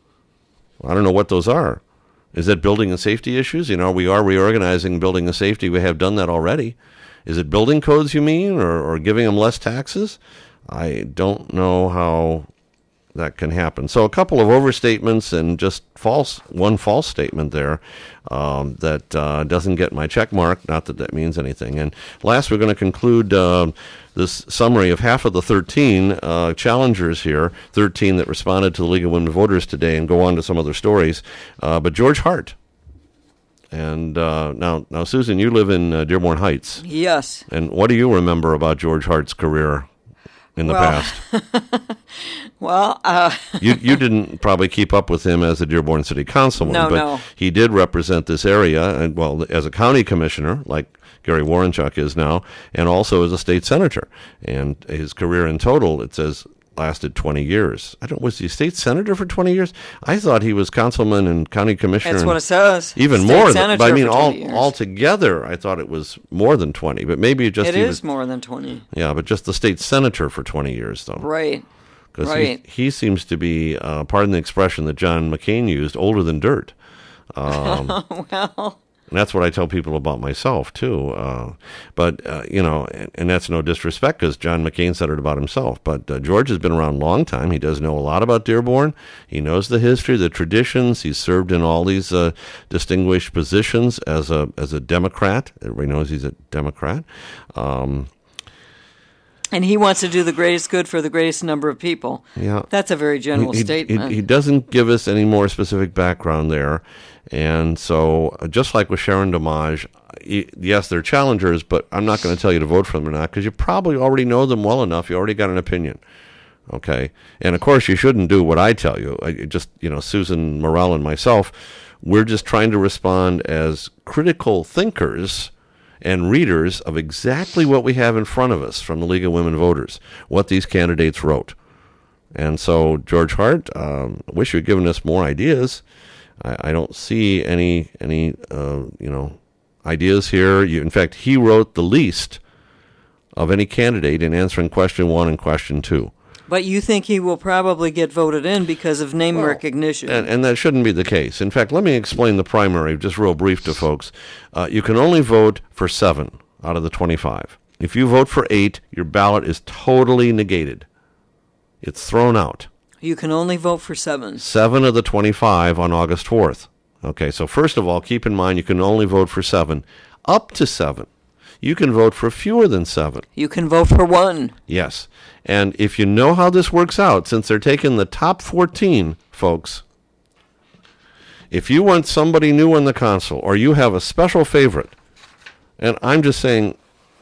I don't know what those are. Is it building and safety issues? You know, we are reorganizing building and safety. We have done that already. Is it building codes, you mean, or, or giving them less taxes? I don't know how that can happen. So a couple of overstatements and just false, one false statement there um, that uh, doesn't get my check mark. Not that that means anything. And last, we're going to conclude uh, this summary of half of the thirteen uh, challengers here, thirteen that responded to the League of Women Voters today, and go on to some other stories. Uh, but George Hart, And uh, now, now, Susan, you live in uh, Dearborn Heights. Yes. And what do you remember about George Hart's career in the Well, past? Well, uh, you you didn't probably keep up with him as a Dearborn City Councilman, No, but no. he did represent this area, and well, as a county commissioner, like Gary Warrenchuk is now, and also as a state senator. And his career in total, it says, lasted twenty years. I don't. Was he state senator for twenty years? I thought he was councilman and county commissioner. that's and what it says. Even State more. Than, senator but I mean, for all twenty years. altogether, I thought it was more than twenty. But maybe it just It he is was, more than twenty. yeah, but just the state senator for twenty years, though. Right. Because Right. he, he seems to be, uh, pardon the expression that John McCain used, older than dirt. Um, Well, and that's what I tell people about myself, too. Uh, but, uh, you know, and, and that's no disrespect because John McCain said it about himself. But uh, George has been around a long time. He does know a lot about Dearborn. He knows the history, the traditions. He's served in all these uh, distinguished positions as a as a Democrat. Everybody knows he's a Democrat. Um, and he wants to do the greatest good for the greatest number of people. Yeah. That's a very general he, he- statement. He, he doesn't give us any more specific background there. And so, uh, just like with Sharon Damage, y- yes, they're challengers, but I'm not going to tell you to vote for them or not because you probably already know them well enough. You already got an opinion. Okay. And of course, you shouldn't do what I tell you. I just, you know, Susan Morell and myself, we're just trying to respond as critical thinkers and readers of exactly what we have in front of us from the League of Women Voters, what these candidates wrote. And so, George Hart, um, I wish you had given us more ideas. I, I don't see any any uh, you know ideas here. You, in fact, he wrote the least of any candidate in answering question one and question two. But you think he will probably get voted in because of name Well, recognition. And, and that shouldn't be the case. In fact, let me explain the primary, just real brief to folks. Uh, you can only vote for seven out of the twenty-five. If you vote for eight, your ballot is totally negated. It's thrown out. You can only vote for seven. Seven of the twenty-five on August fourth. Okay, so first of all, keep in mind you can only vote for seven. Up to seven. You can vote for fewer than seven. You can vote for one. Yes. And if you know how this works out, since they're taking the top fourteen, folks, if you want somebody new on the console or you have a special favorite, and I'm just saying,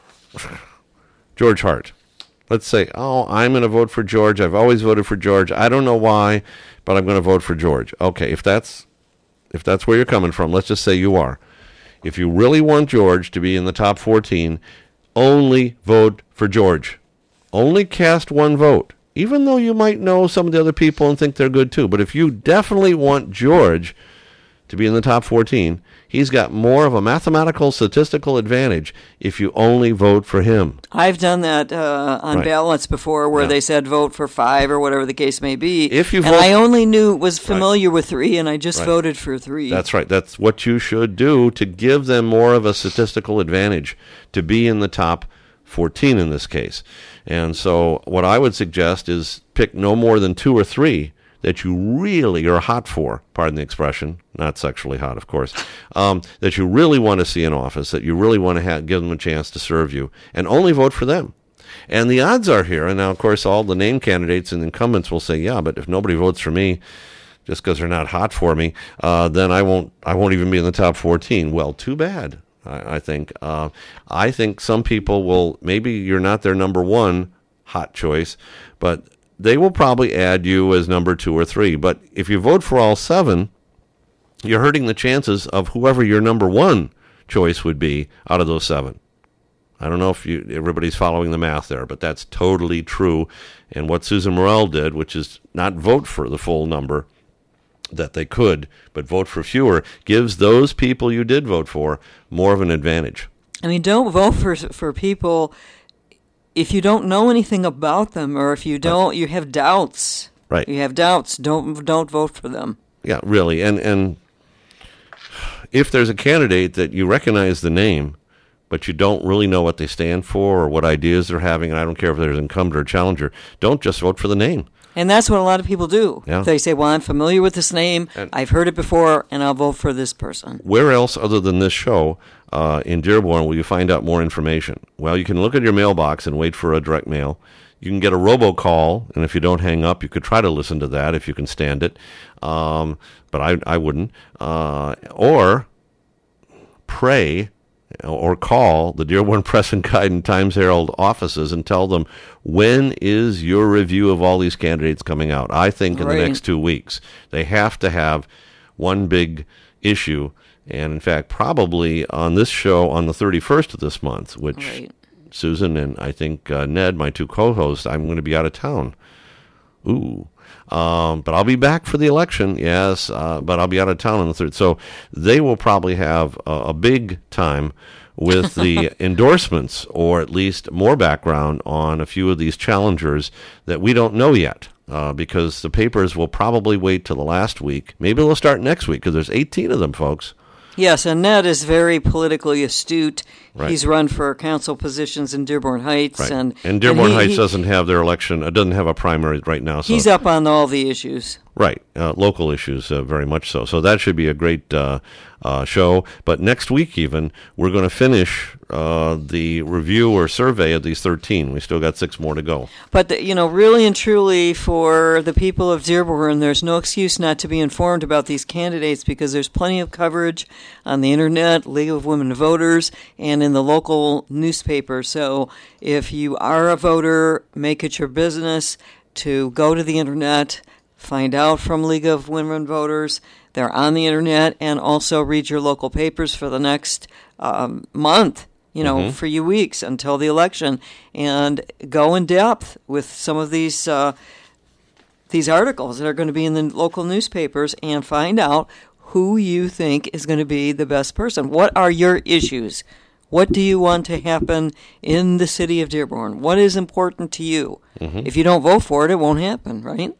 George Hart, let's say, oh, I'm going to vote for George. I've always voted for George. I don't know why, but I'm going to vote for George. Okay, if that's if that's where you're coming from, let's just say you are. If you really want George to be in the top fourteen, only vote for George. Only cast one vote, even though you might know some of the other people and think they're good too. But if you definitely want George to be in the top fourteen, he's got more of a mathematical, statistical advantage if you only vote for him. I've done that uh, on Right. ballots before where Yeah. they said vote for five or whatever the case may be. If you and vote- I only knew, was familiar with three, and I just Right. voted for three. That's right. That's what you should do to give them more of a statistical advantage to be in the top fourteen in this case. And so what I would suggest is pick no more than two or three that you really are hot for, pardon the expression, not sexually hot, of course, um, that you really want to see in office, that you really want to have, give them a chance to serve you, and only vote for them. And the odds are here, and now, of course, all the named candidates and incumbents will say, yeah, but if nobody votes for me, just because they're not hot for me, uh, then I won't I won't even be in the top fourteen. Well, too bad, I, I think. Uh, I think some people will, maybe you're not their number one hot choice, but they will probably add you as number two or three. But if you vote for all seven, you're hurting the chances of whoever your number one choice would be out of those seven. I don't know if you everybody's following the math there, but that's totally true. And what Susan Morell did, which is not vote for the full number that they could, but vote for fewer, gives those people you did vote for more of an advantage. I mean, don't vote for for people if you don't know anything about them, or if you don't, you have doubts. Right. You have doubts. Don't don't vote for them. Yeah, really. And and if there's a candidate that you recognize the name, but you don't really know what they stand for or what ideas they're having, and I don't care if there's incumbent or challenger, don't just vote for the name. And that's what a lot of people do. Yeah. They say, well, I'm familiar with this name, And- I've heard it before, and I'll vote for this person. Where else other than this show uh, in Dearborn will you find out more information? Well, you can look at your mailbox and wait for a direct mail. You can get a robocall, and if you don't hang up, you could try to listen to that if you can stand it. Um, but I, I wouldn't. Uh, or pray or call the Dearborn Press and Guide and Times Herald offices and tell them, when is your review of all these candidates coming out? I think in Right. the next two weeks. They have to have one big issue, and in fact, probably on this show on the thirty-first of this month, which Right. Susan and I think uh, Ned, my two co-hosts, I'm going to be out of town. Ooh. Um, but I'll be back for the election, yes, uh, but I'll be out of town on the third. So they will probably have a, a big time with the endorsements, or at least more background on a few of these challengers that we don't know yet, uh, because the papers will probably wait till the last week. Maybe they'll start next week, because there's eighteen of them, folks. Yes, and Ned is very politically astute. Right. He's run for council positions in Dearborn Heights, Right. and And Dearborn he- Heights he- doesn't have their election, it doesn't have a primary right now. So He's up on all the issues. Right, uh, local issues, uh, very much so. So that should be a great uh, uh, show. But next week, even, we're going to finish uh, the review or survey of these thirteen. We still got six more to go. But, the, you know, really and truly for the people of Dearborn, there's no excuse not to be informed about these candidates, because there's plenty of coverage on the Internet, League of Women Voters, and in the local newspaper. So if you are a voter, make it your business to go to the Internet, find out from League of Women Voters. They're on the Internet, and also read your local papers for the next um, month, you know, Mm-hmm. for you weeks until the election, and go in depth with some of these uh, these articles that are going to be in the local newspapers, and find out who you think is going to be the best person. What are your issues? What do you want to happen in the city of Dearborn? What is important to you? Mm-hmm. If you don't vote for it, it won't happen, right?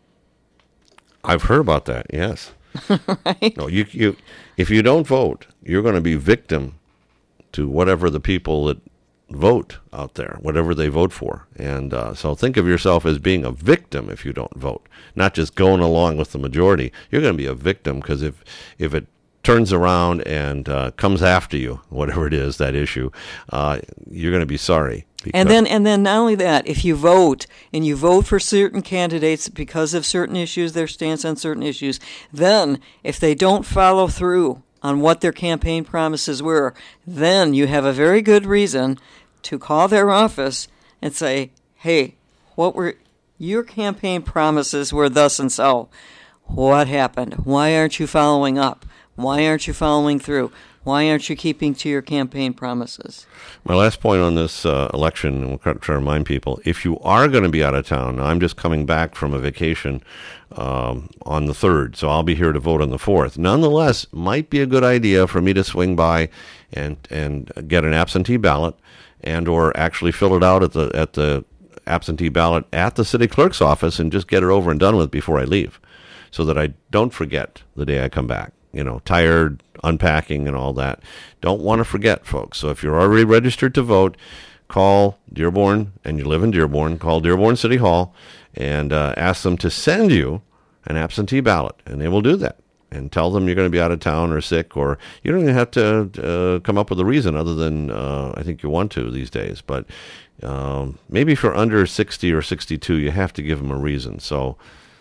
I've heard about that, yes. Right? No, you, you, if you don't vote, you're going to be victim to whatever the people that vote out there, whatever they vote for. And uh, so think of yourself as being a victim if you don't vote, not just going along with the majority. You're going to be a victim, because if, if it turns around and uh, comes after you, whatever it is, that issue, uh, you're going to be sorry. And then, and then, not only that, if you vote and you vote for certain candidates because of certain issues, their stance on certain issues, then if they don't follow through on what their campaign promises were, then you have a very good reason to call their office and say, "Hey, what were your campaign promises? Were thus and so. What happened? Why aren't you following up? Why aren't you following through? Why aren't you keeping to your campaign promises?" My last point on this uh, election, and we'll try to remind people, if you are going to be out of town, I'm just coming back from a vacation um, on the third, so I'll be here to vote on the fourth. Nonetheless, might be a good idea for me to swing by and and get an absentee ballot, and or actually fill it out at the at the absentee ballot at the city clerk's office, and just get it over and done with before I leave, so that I don't forget the day I come back. You know, tired, unpacking and all that. Don't want to forget, folks. So if you're already registered to vote, call Dearborn, and you live in Dearborn, call Dearborn City Hall and uh, ask them to send you an absentee ballot, and they will do that. And tell them you're going to be out of town or sick, or you don't even have to uh, come up with a reason other than uh, I think you want to these days. But um, maybe if you're under sixty or sixty-two, you have to give them a reason. So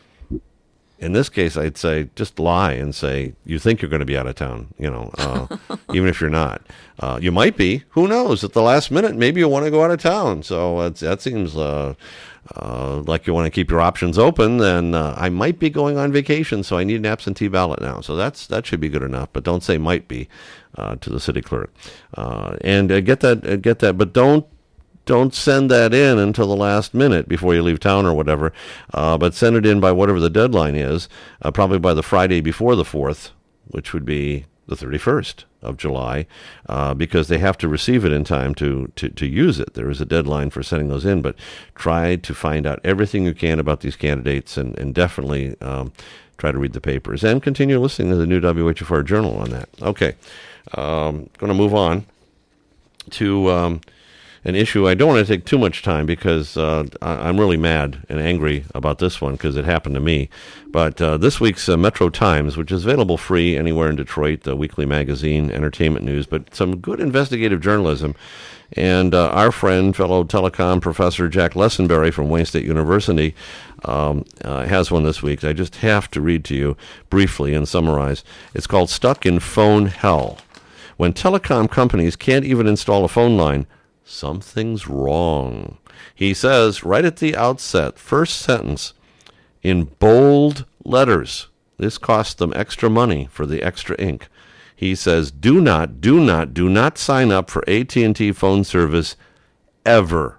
in this case, I'd say just lie and say you think you're going to be out of town, you know, uh, even if you're not. Uh, you might be. Who knows? At the last minute, maybe you want to go out of town. So it's, that seems uh, uh, like you want to keep your options open. Then uh, I might be going on vacation, so I need an absentee ballot now. So that's that should be good enough. But don't say might be uh, to the city clerk. Uh, and uh, get that, uh, get that. But don't. Don't send that in until the last minute before you leave town or whatever, uh, but send it in by whatever the deadline is, uh, probably by the Friday before the fourth, which would be the thirty-first of July, uh, because they have to receive it in time to, to, to use it. There is a deadline for sending those in, but try to find out everything you can about these candidates, and, and definitely um, try to read the papers and continue listening to the new W H F R Journal on that. Okay, um, going to move on to... Um, an issue. I don't want to take too much time because uh, I- I'm really mad and angry about this one because it happened to me. But uh, this week's uh, Metro Times, which is available free anywhere in Detroit, the weekly magazine, entertainment news, but some good investigative journalism. And uh, our friend, fellow telecom professor Jack Lessenberry from Wayne State University um, uh, has one this week. I just have to read to you briefly and summarize. It's called Stuck in Phone Hell. When telecom companies can't even install a phone line, something's wrong. He says right at the outset, first sentence, in bold letters, this cost them extra money for the extra ink. He says, do not, do not, do not sign up for A T and T phone service ever.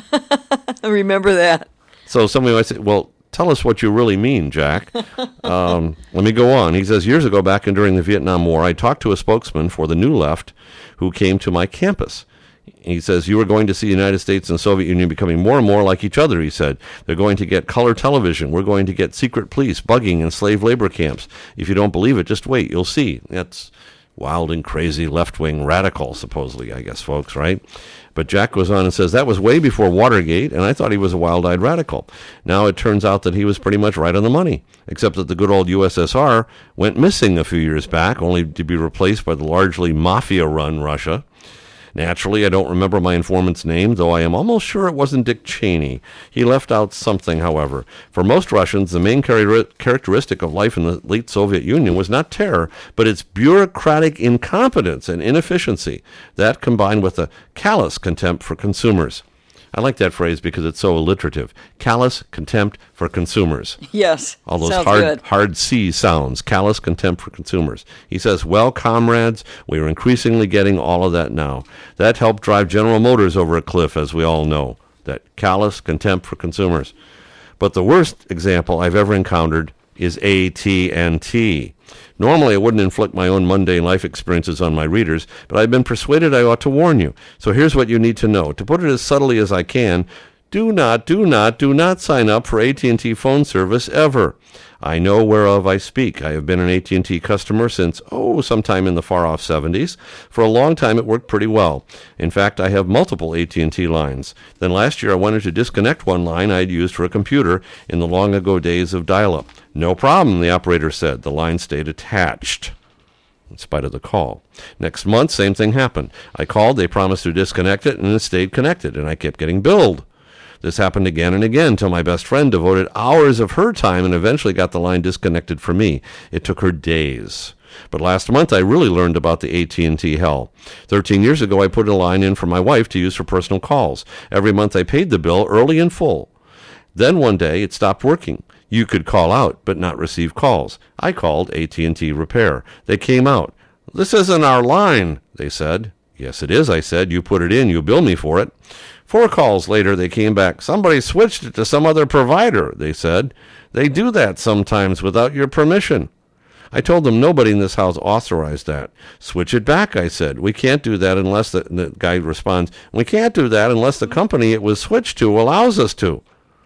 Remember that. So somebody might say, well, tell us what you really mean, Jack. Um, let me go on. He says, years ago, back in during the Vietnam War, I talked to a spokesman for the New Left who came to my campus. He says, you are going to see the United States and the Soviet Union becoming more and more like each other, he said. They're going to get color television. We're going to get secret police, bugging, and slave labor camps. If you don't believe it, just wait. You'll see. That's wild and crazy left-wing radical, supposedly, I guess, folks, right? But Jack goes on and says, that was way before Watergate, and I thought he was a wild-eyed radical. Now it turns out that he was pretty much right on the money, except that the good old U S S R went missing a few years back, only to be replaced by the largely mafia-run Russia. Naturally, I don't remember my informant's name, though I am almost sure it wasn't Dick Cheney. He left out something, however. For most Russians, the main char- characteristic of life in the late Soviet Union was not terror, but its bureaucratic incompetence and inefficiency. That combined with a callous contempt for consumers. I like that phrase because it's so alliterative. Callous contempt for consumers. Yes, All those sounds hard, good. hard C sounds. Callous contempt for consumers. He says, well, comrades, we are increasingly getting all of that now. That helped drive General Motors over a cliff, as we all know. That callous contempt for consumers. But the worst example I've ever encountered is A T and T. Normally, I wouldn't inflict my own mundane life experiences on my readers, but I've been persuaded I ought to warn you. So here's what you need to know. To put it as subtly as I can, do not, do not, do not sign up for A T and T phone service ever. I know whereof I speak. I have been an A T and T customer since, oh, sometime in the far-off seventies. For a long time, it worked pretty well. In fact, I have multiple A T and T lines. Then last year, I wanted to disconnect one line I had used for a computer in the long-ago days of dial-up. No problem, the operator said. The line stayed attached, in spite of the call. Next month, same thing happened. I called, they promised to disconnect it, and it stayed connected, and I kept getting billed. This happened again and again till my best friend devoted hours of her time and eventually got the line disconnected for me. It took her days. But last month I really learned about the A T and T hell. Thirteen years ago I put a line in for my wife to use for personal calls. Every month I paid the bill early and full. Then one day it stopped working. You could call out but not receive calls. I called A T and T Repair. They came out. This isn't our line, they said. Yes, it is, I said. You put it in. You bill me for it. Four calls later, they came back. Somebody switched it to some other provider, they said. They do that sometimes without your permission. I told them nobody in this house authorized that. Switch it back, I said. We can't do that unless the, the guy responds, we can't do that unless the company it was switched to allows us to.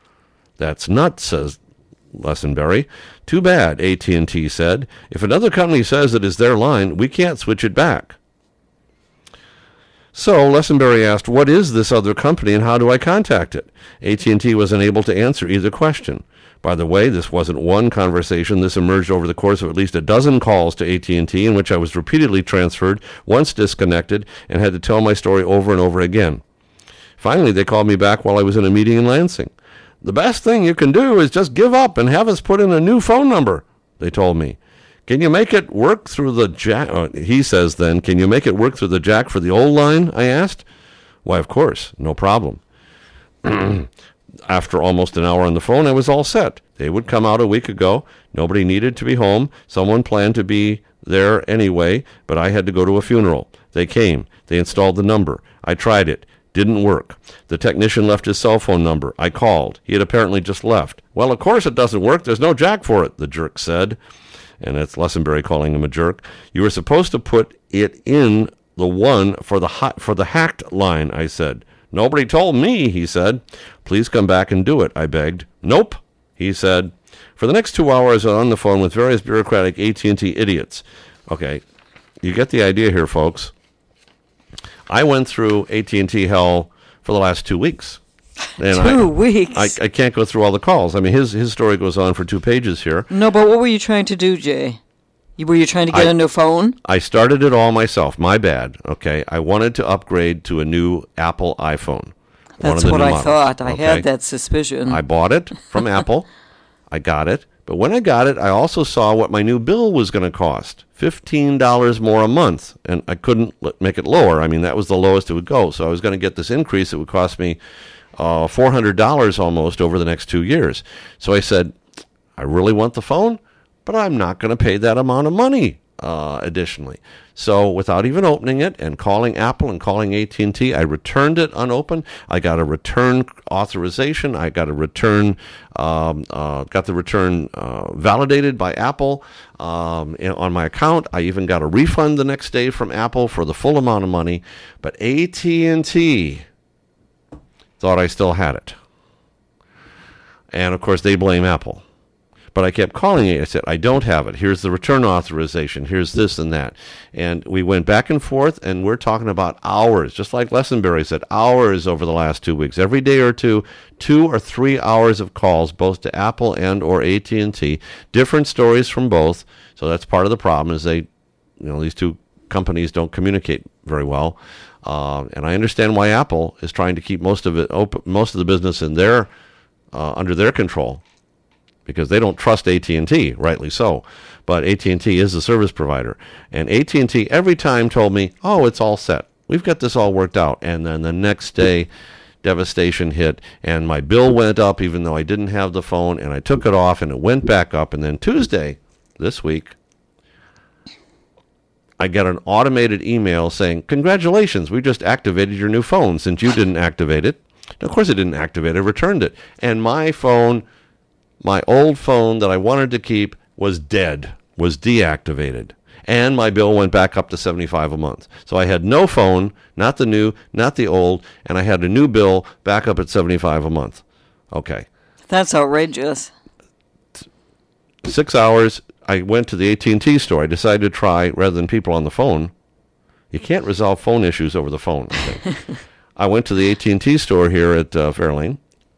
That's nuts, says Lessenberry. Too bad, A T and T said. If another company says it is their line, we can't switch it back. So Lessenberry asked, what is this other company and how do I contact it? A T and T was unable to answer either question. By the way, this wasn't one conversation. This emerged over the course of at least a dozen calls to A T and T in which I was repeatedly transferred, once disconnected, and had to tell my story over and over again. Finally, they called me back while I was in a meeting in Lansing. The best thing you can do is just give up and have us put in a new phone number, they told me. Can you make it work through the jack? Uh, he says then, can you make it work through the jack for the old line? I asked. Why, of course, no problem. After almost an hour on the phone, I was all set. They would come out a week ago. Nobody needed to be home. Someone planned to be there anyway, but I had to go to a funeral. They came. They installed the number. I tried it. Didn't work. The technician left his cell phone number. I called. He had apparently just left. Well, of course it doesn't work. There's no jack for it, the jerk said. And that's Lessenberry calling him a jerk. You were supposed to put it in the one for the ha- for the hacked line, I said. Nobody told me, he said. Please come back and do it, I begged. Nope, he said. For the next two hours, I was on the phone with various bureaucratic A T and T idiots. Okay, you get the idea here, folks. I went through A T and T hell for the last two weeks. And two I, weeks? I, I can't go through all the calls. I mean, his his story goes on for two pages here. No, but what were you trying to do, Jay? You- Were you trying to get I- a new phone? I started it all myself. My bad. Okay, I wanted to upgrade to a new Apple iPhone. One That's of the what new I models, thought. I okay? had that suspicion. I bought it from Apple. I got it. But when I got it, I also saw what my new bill was going to cost. fifteen dollars more a month, and I couldn't l- make it lower. I mean, that was the lowest it would go. So I was going to get this increase. It would cost me uh, four hundred dollars almost over the next two years. So I said, I really want the phone, but I'm not going to pay that amount of money uh, additionally. So without even opening it and calling Apple and calling A T and T, I returned it unopened. I got a return authorization. I got a return, um, uh, got the return uh, validated by Apple um, in, on my account. I even got a refund the next day from Apple for the full amount of money. But A T and T thought I still had it. And, of course, they blame Apple. But I kept calling it. I said, I don't have it. Here's the return authorization. Here's this and that. And we went back and forth, and we're talking about hours, just like Lessenberry said, hours over the last two weeks. Every day or two, two or three hours of calls, both to Apple and or A T and T. Different stories from both. So that's part of the problem is they, you know, these two companies don't communicate very well. Uh, and I understand why Apple is trying to keep most of it open, most of the business in their uh, under their control, because they don't trust A T and T, rightly so. But A T and T is the service provider. And A T and T every time told me, oh, it's all set. We've got this all worked out. And then the next day, devastation hit, and my bill went up even though I didn't have the phone, and I took it off, and it went back up. And then Tuesday, this week, I get an automated email saying, congratulations, we just activated your new phone since you didn't activate it. Of course it didn't activate it, I returned it. And my phone... My old phone that I wanted to keep was dead, was deactivated, and my bill went back up to seventy-five dollars a month. So I had no phone, not the new, not the old, and I had a new bill back up at seventy-five dollars a month. Okay. That's outrageous. Six hours, I went to the A T and T store. I decided to try, rather than people on the phone. You can't resolve phone issues over the phone, I think. I went to the A T and T store here at uh, Fairlane.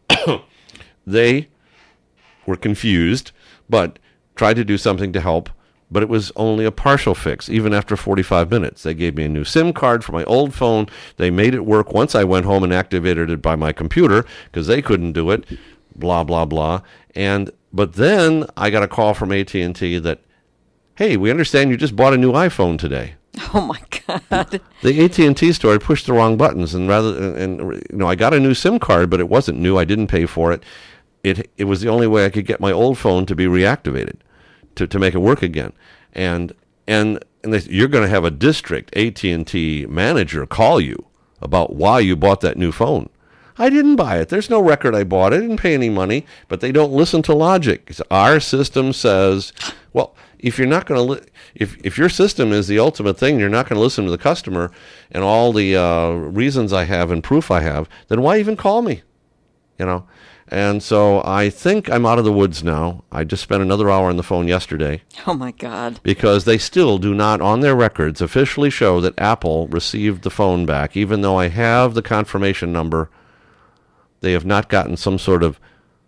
They... were confused, but tried to do something to help, but it was only a partial fix, even after forty-five minutes. They gave me a new SIM card for my old phone. They made it work once I went home and activated it by my computer, because they couldn't do it, blah, blah, blah. And but then I got a call from A T and T that, hey, we understand you just bought a new iPhone today. Oh, my God. The A T and T store had pushed the wrong buttons, and rather, and, and you know, I got a new SIM card, but it wasn't new. I didn't pay for it. It it was the only way I could get my old phone to be reactivated, to, to make it work again. And and and they, you're going to have a district A T and T manager call you about why you bought that new phone. I didn't buy it. There's no record I bought it. I didn't pay any money. But they don't listen to logic. Our system says, well, if you're not going to, li- if if your system is the ultimate thing, you're not going to listen to the customer and all the uh, reasons I have and proof I have, then why even call me? You know. And so I think I'm out of the woods now. I just spent another hour on the phone yesterday. Oh, my God. Because they still do not, on their records, officially show that Apple received the phone back. Even though I have the confirmation number, they have not gotten some sort of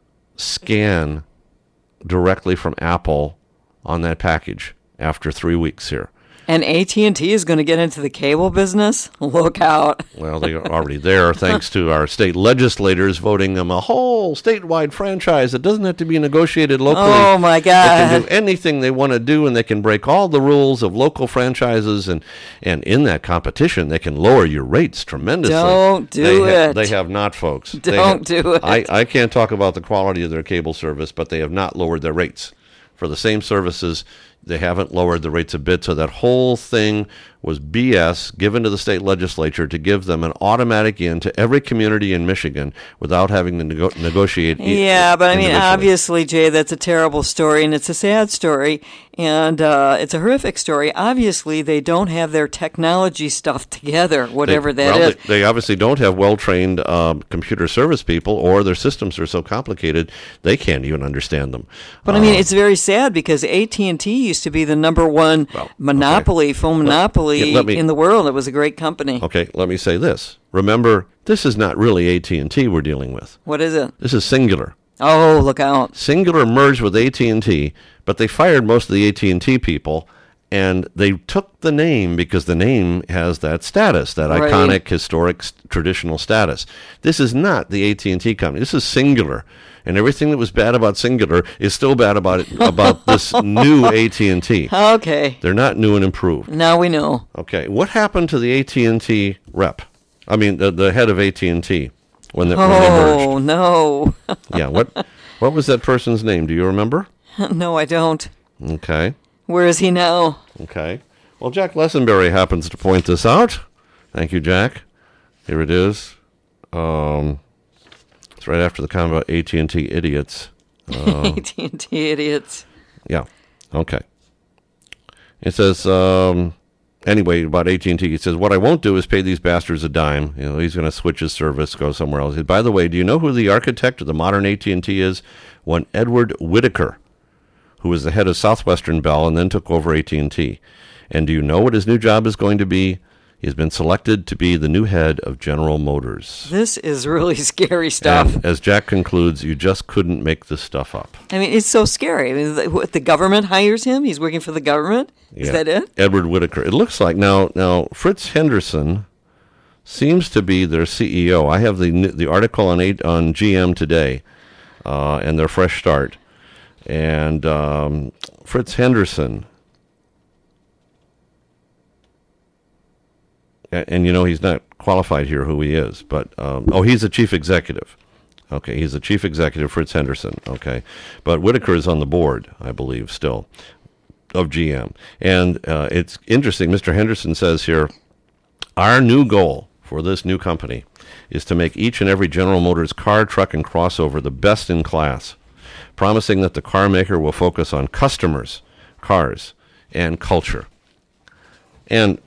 scan directly from Apple on that package after three weeks here. And A T and T is going to get into the cable business? Look out. Well, they are already there, thanks to our state legislators voting them a whole statewide franchise that doesn't have to be negotiated locally. Oh, my God. They can do anything they want to do, and they can break all the rules of local franchises, and, and in that competition, they can lower your rates tremendously. Don't do they ha- it. They have not, folks. They Don't have, do it. I, I can't talk about the quality of their cable service, but they have not lowered their rates. For the same services, they haven't lowered the rates a bit, so that whole thing was B S given to the state legislature to give them an automatic in to every community in Michigan without having to nego- negotiate. Yeah, but I mean, individually. obviously, Jay, that's a terrible story, and it's a sad story, and uh, it's a horrific story. Obviously, they don't have their technology stuff together, whatever they, that well, is. They, they obviously don't have well-trained um, computer service people, or their systems are so complicated they can't even understand them. But I mean, Uh, it's very sad because A T and T used to be the number one Well, monopoly, okay. phone Let- monopoly yeah, let me- in the world. It was a great company. Okay, let me say this. Remember, this is not really A T and T we're dealing with. What is it? This is Singular. Oh, look out. Singular merged with A T and T, but they fired most of the A T and T people, And they took the name because the name has that status, that Right. iconic, historic, s- traditional status. This is not the A T and T company. This is Singular. And everything that was bad about Singular is still bad about it, about this new A T and T. Okay. They're not new and improved. Now we know. Okay, what happened to the A T and T rep? I mean, the, the head of A T and T when, the, when they merged. Oh, no. Yeah, what what was that person's name? Do you remember? No, I don't. Okay, Where is he now? okay. Well, Jack Lessenberry happens to point this out. Thank you, Jack. Here it is. Um, it's right after the comment about A T and T idiots. A T and T idiots. Yeah, okay. It says, um, anyway, about A T and T, it says, what I won't do is pay these bastards a dime. You know, he's going to switch his service, go somewhere else. By the way, do you know who the architect of the modern A T and T is? One Edward Whitaker, who was the head of Southwestern Bell and then took over A T and T. And do you know what his new job is going to be? He's been selected to be the new head of General Motors. This is really scary stuff. And as Jack concludes, you just couldn't make this stuff up. I mean, it's so scary. I mean, the, what, the government hires him? He's working for the government? Is Yeah. that it? Edward Whitaker. It looks like now. Now Fritz Henderson seems to be their C E O. I have the the article on eight, on G M today, uh, and their fresh start. And um, Fritz Henderson, and, and you know he's not qualified here who he is, but um, oh, he's the chief executive. Okay, he's the chief executive, Fritz Henderson. Okay, but Whitaker is on the board, I believe, still, of G M. And uh, it's interesting, Mister Henderson says here, our new goal for this new company is to make each and every General Motors car, truck, and crossover the best in class, promising that the car maker will focus on customers, cars, and culture. And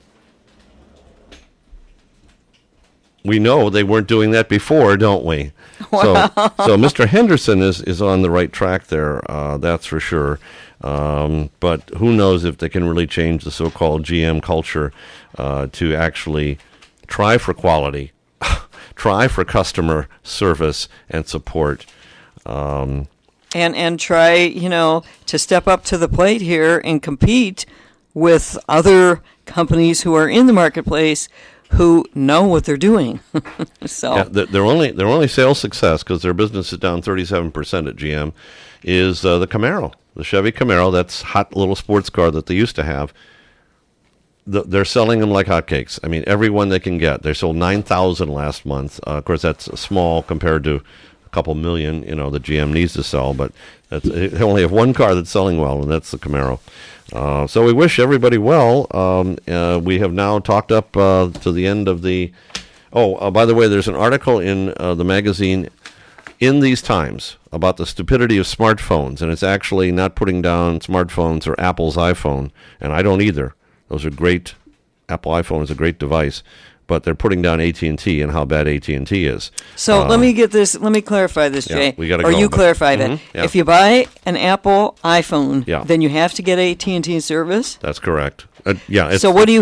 we know they weren't doing that before, don't we? So, so Mister Henderson is, is on the right track there, uh, that's for sure. Um, but who knows if they can really change the so-called G M culture uh, to actually try for quality, try for customer service and support. Um, And and try, you know, to step up to the plate here and compete with other companies who are in the marketplace who know what they're doing. So Yeah, th- their only their only sales success, because their business is down thirty-seven percent at G M, is uh, the Camaro, the Chevy Camaro. That's hot little sports car that they used to have. The, they're selling them like hotcakes. I mean, every one they can get. They sold nine thousand last month. Uh, of course, that's small compared to a couple million, you know, that G M needs to sell. But that's, they only have one car that's selling well, and that's the Camaro. Uh, so we wish everybody well. Um, uh, we have now talked up uh, to the end of the... Oh, uh, by the way, there's an article in uh, the magazine In These Times about the stupidity of smartphones, and it's actually not putting down smartphones or Apple's iPhone, and I don't either. Those are great. Apple iPhone is a great device, but they're putting down A T and T and how bad A T and T is. So Uh, let me get this. Let me clarify this, yeah, Jay. we gotta or go, you but- clarify Mhm, that. yeah. If you buy an Apple iPhone, Yeah. then you have to get A T and T service. That's correct. Uh, yeah. It's, So what do you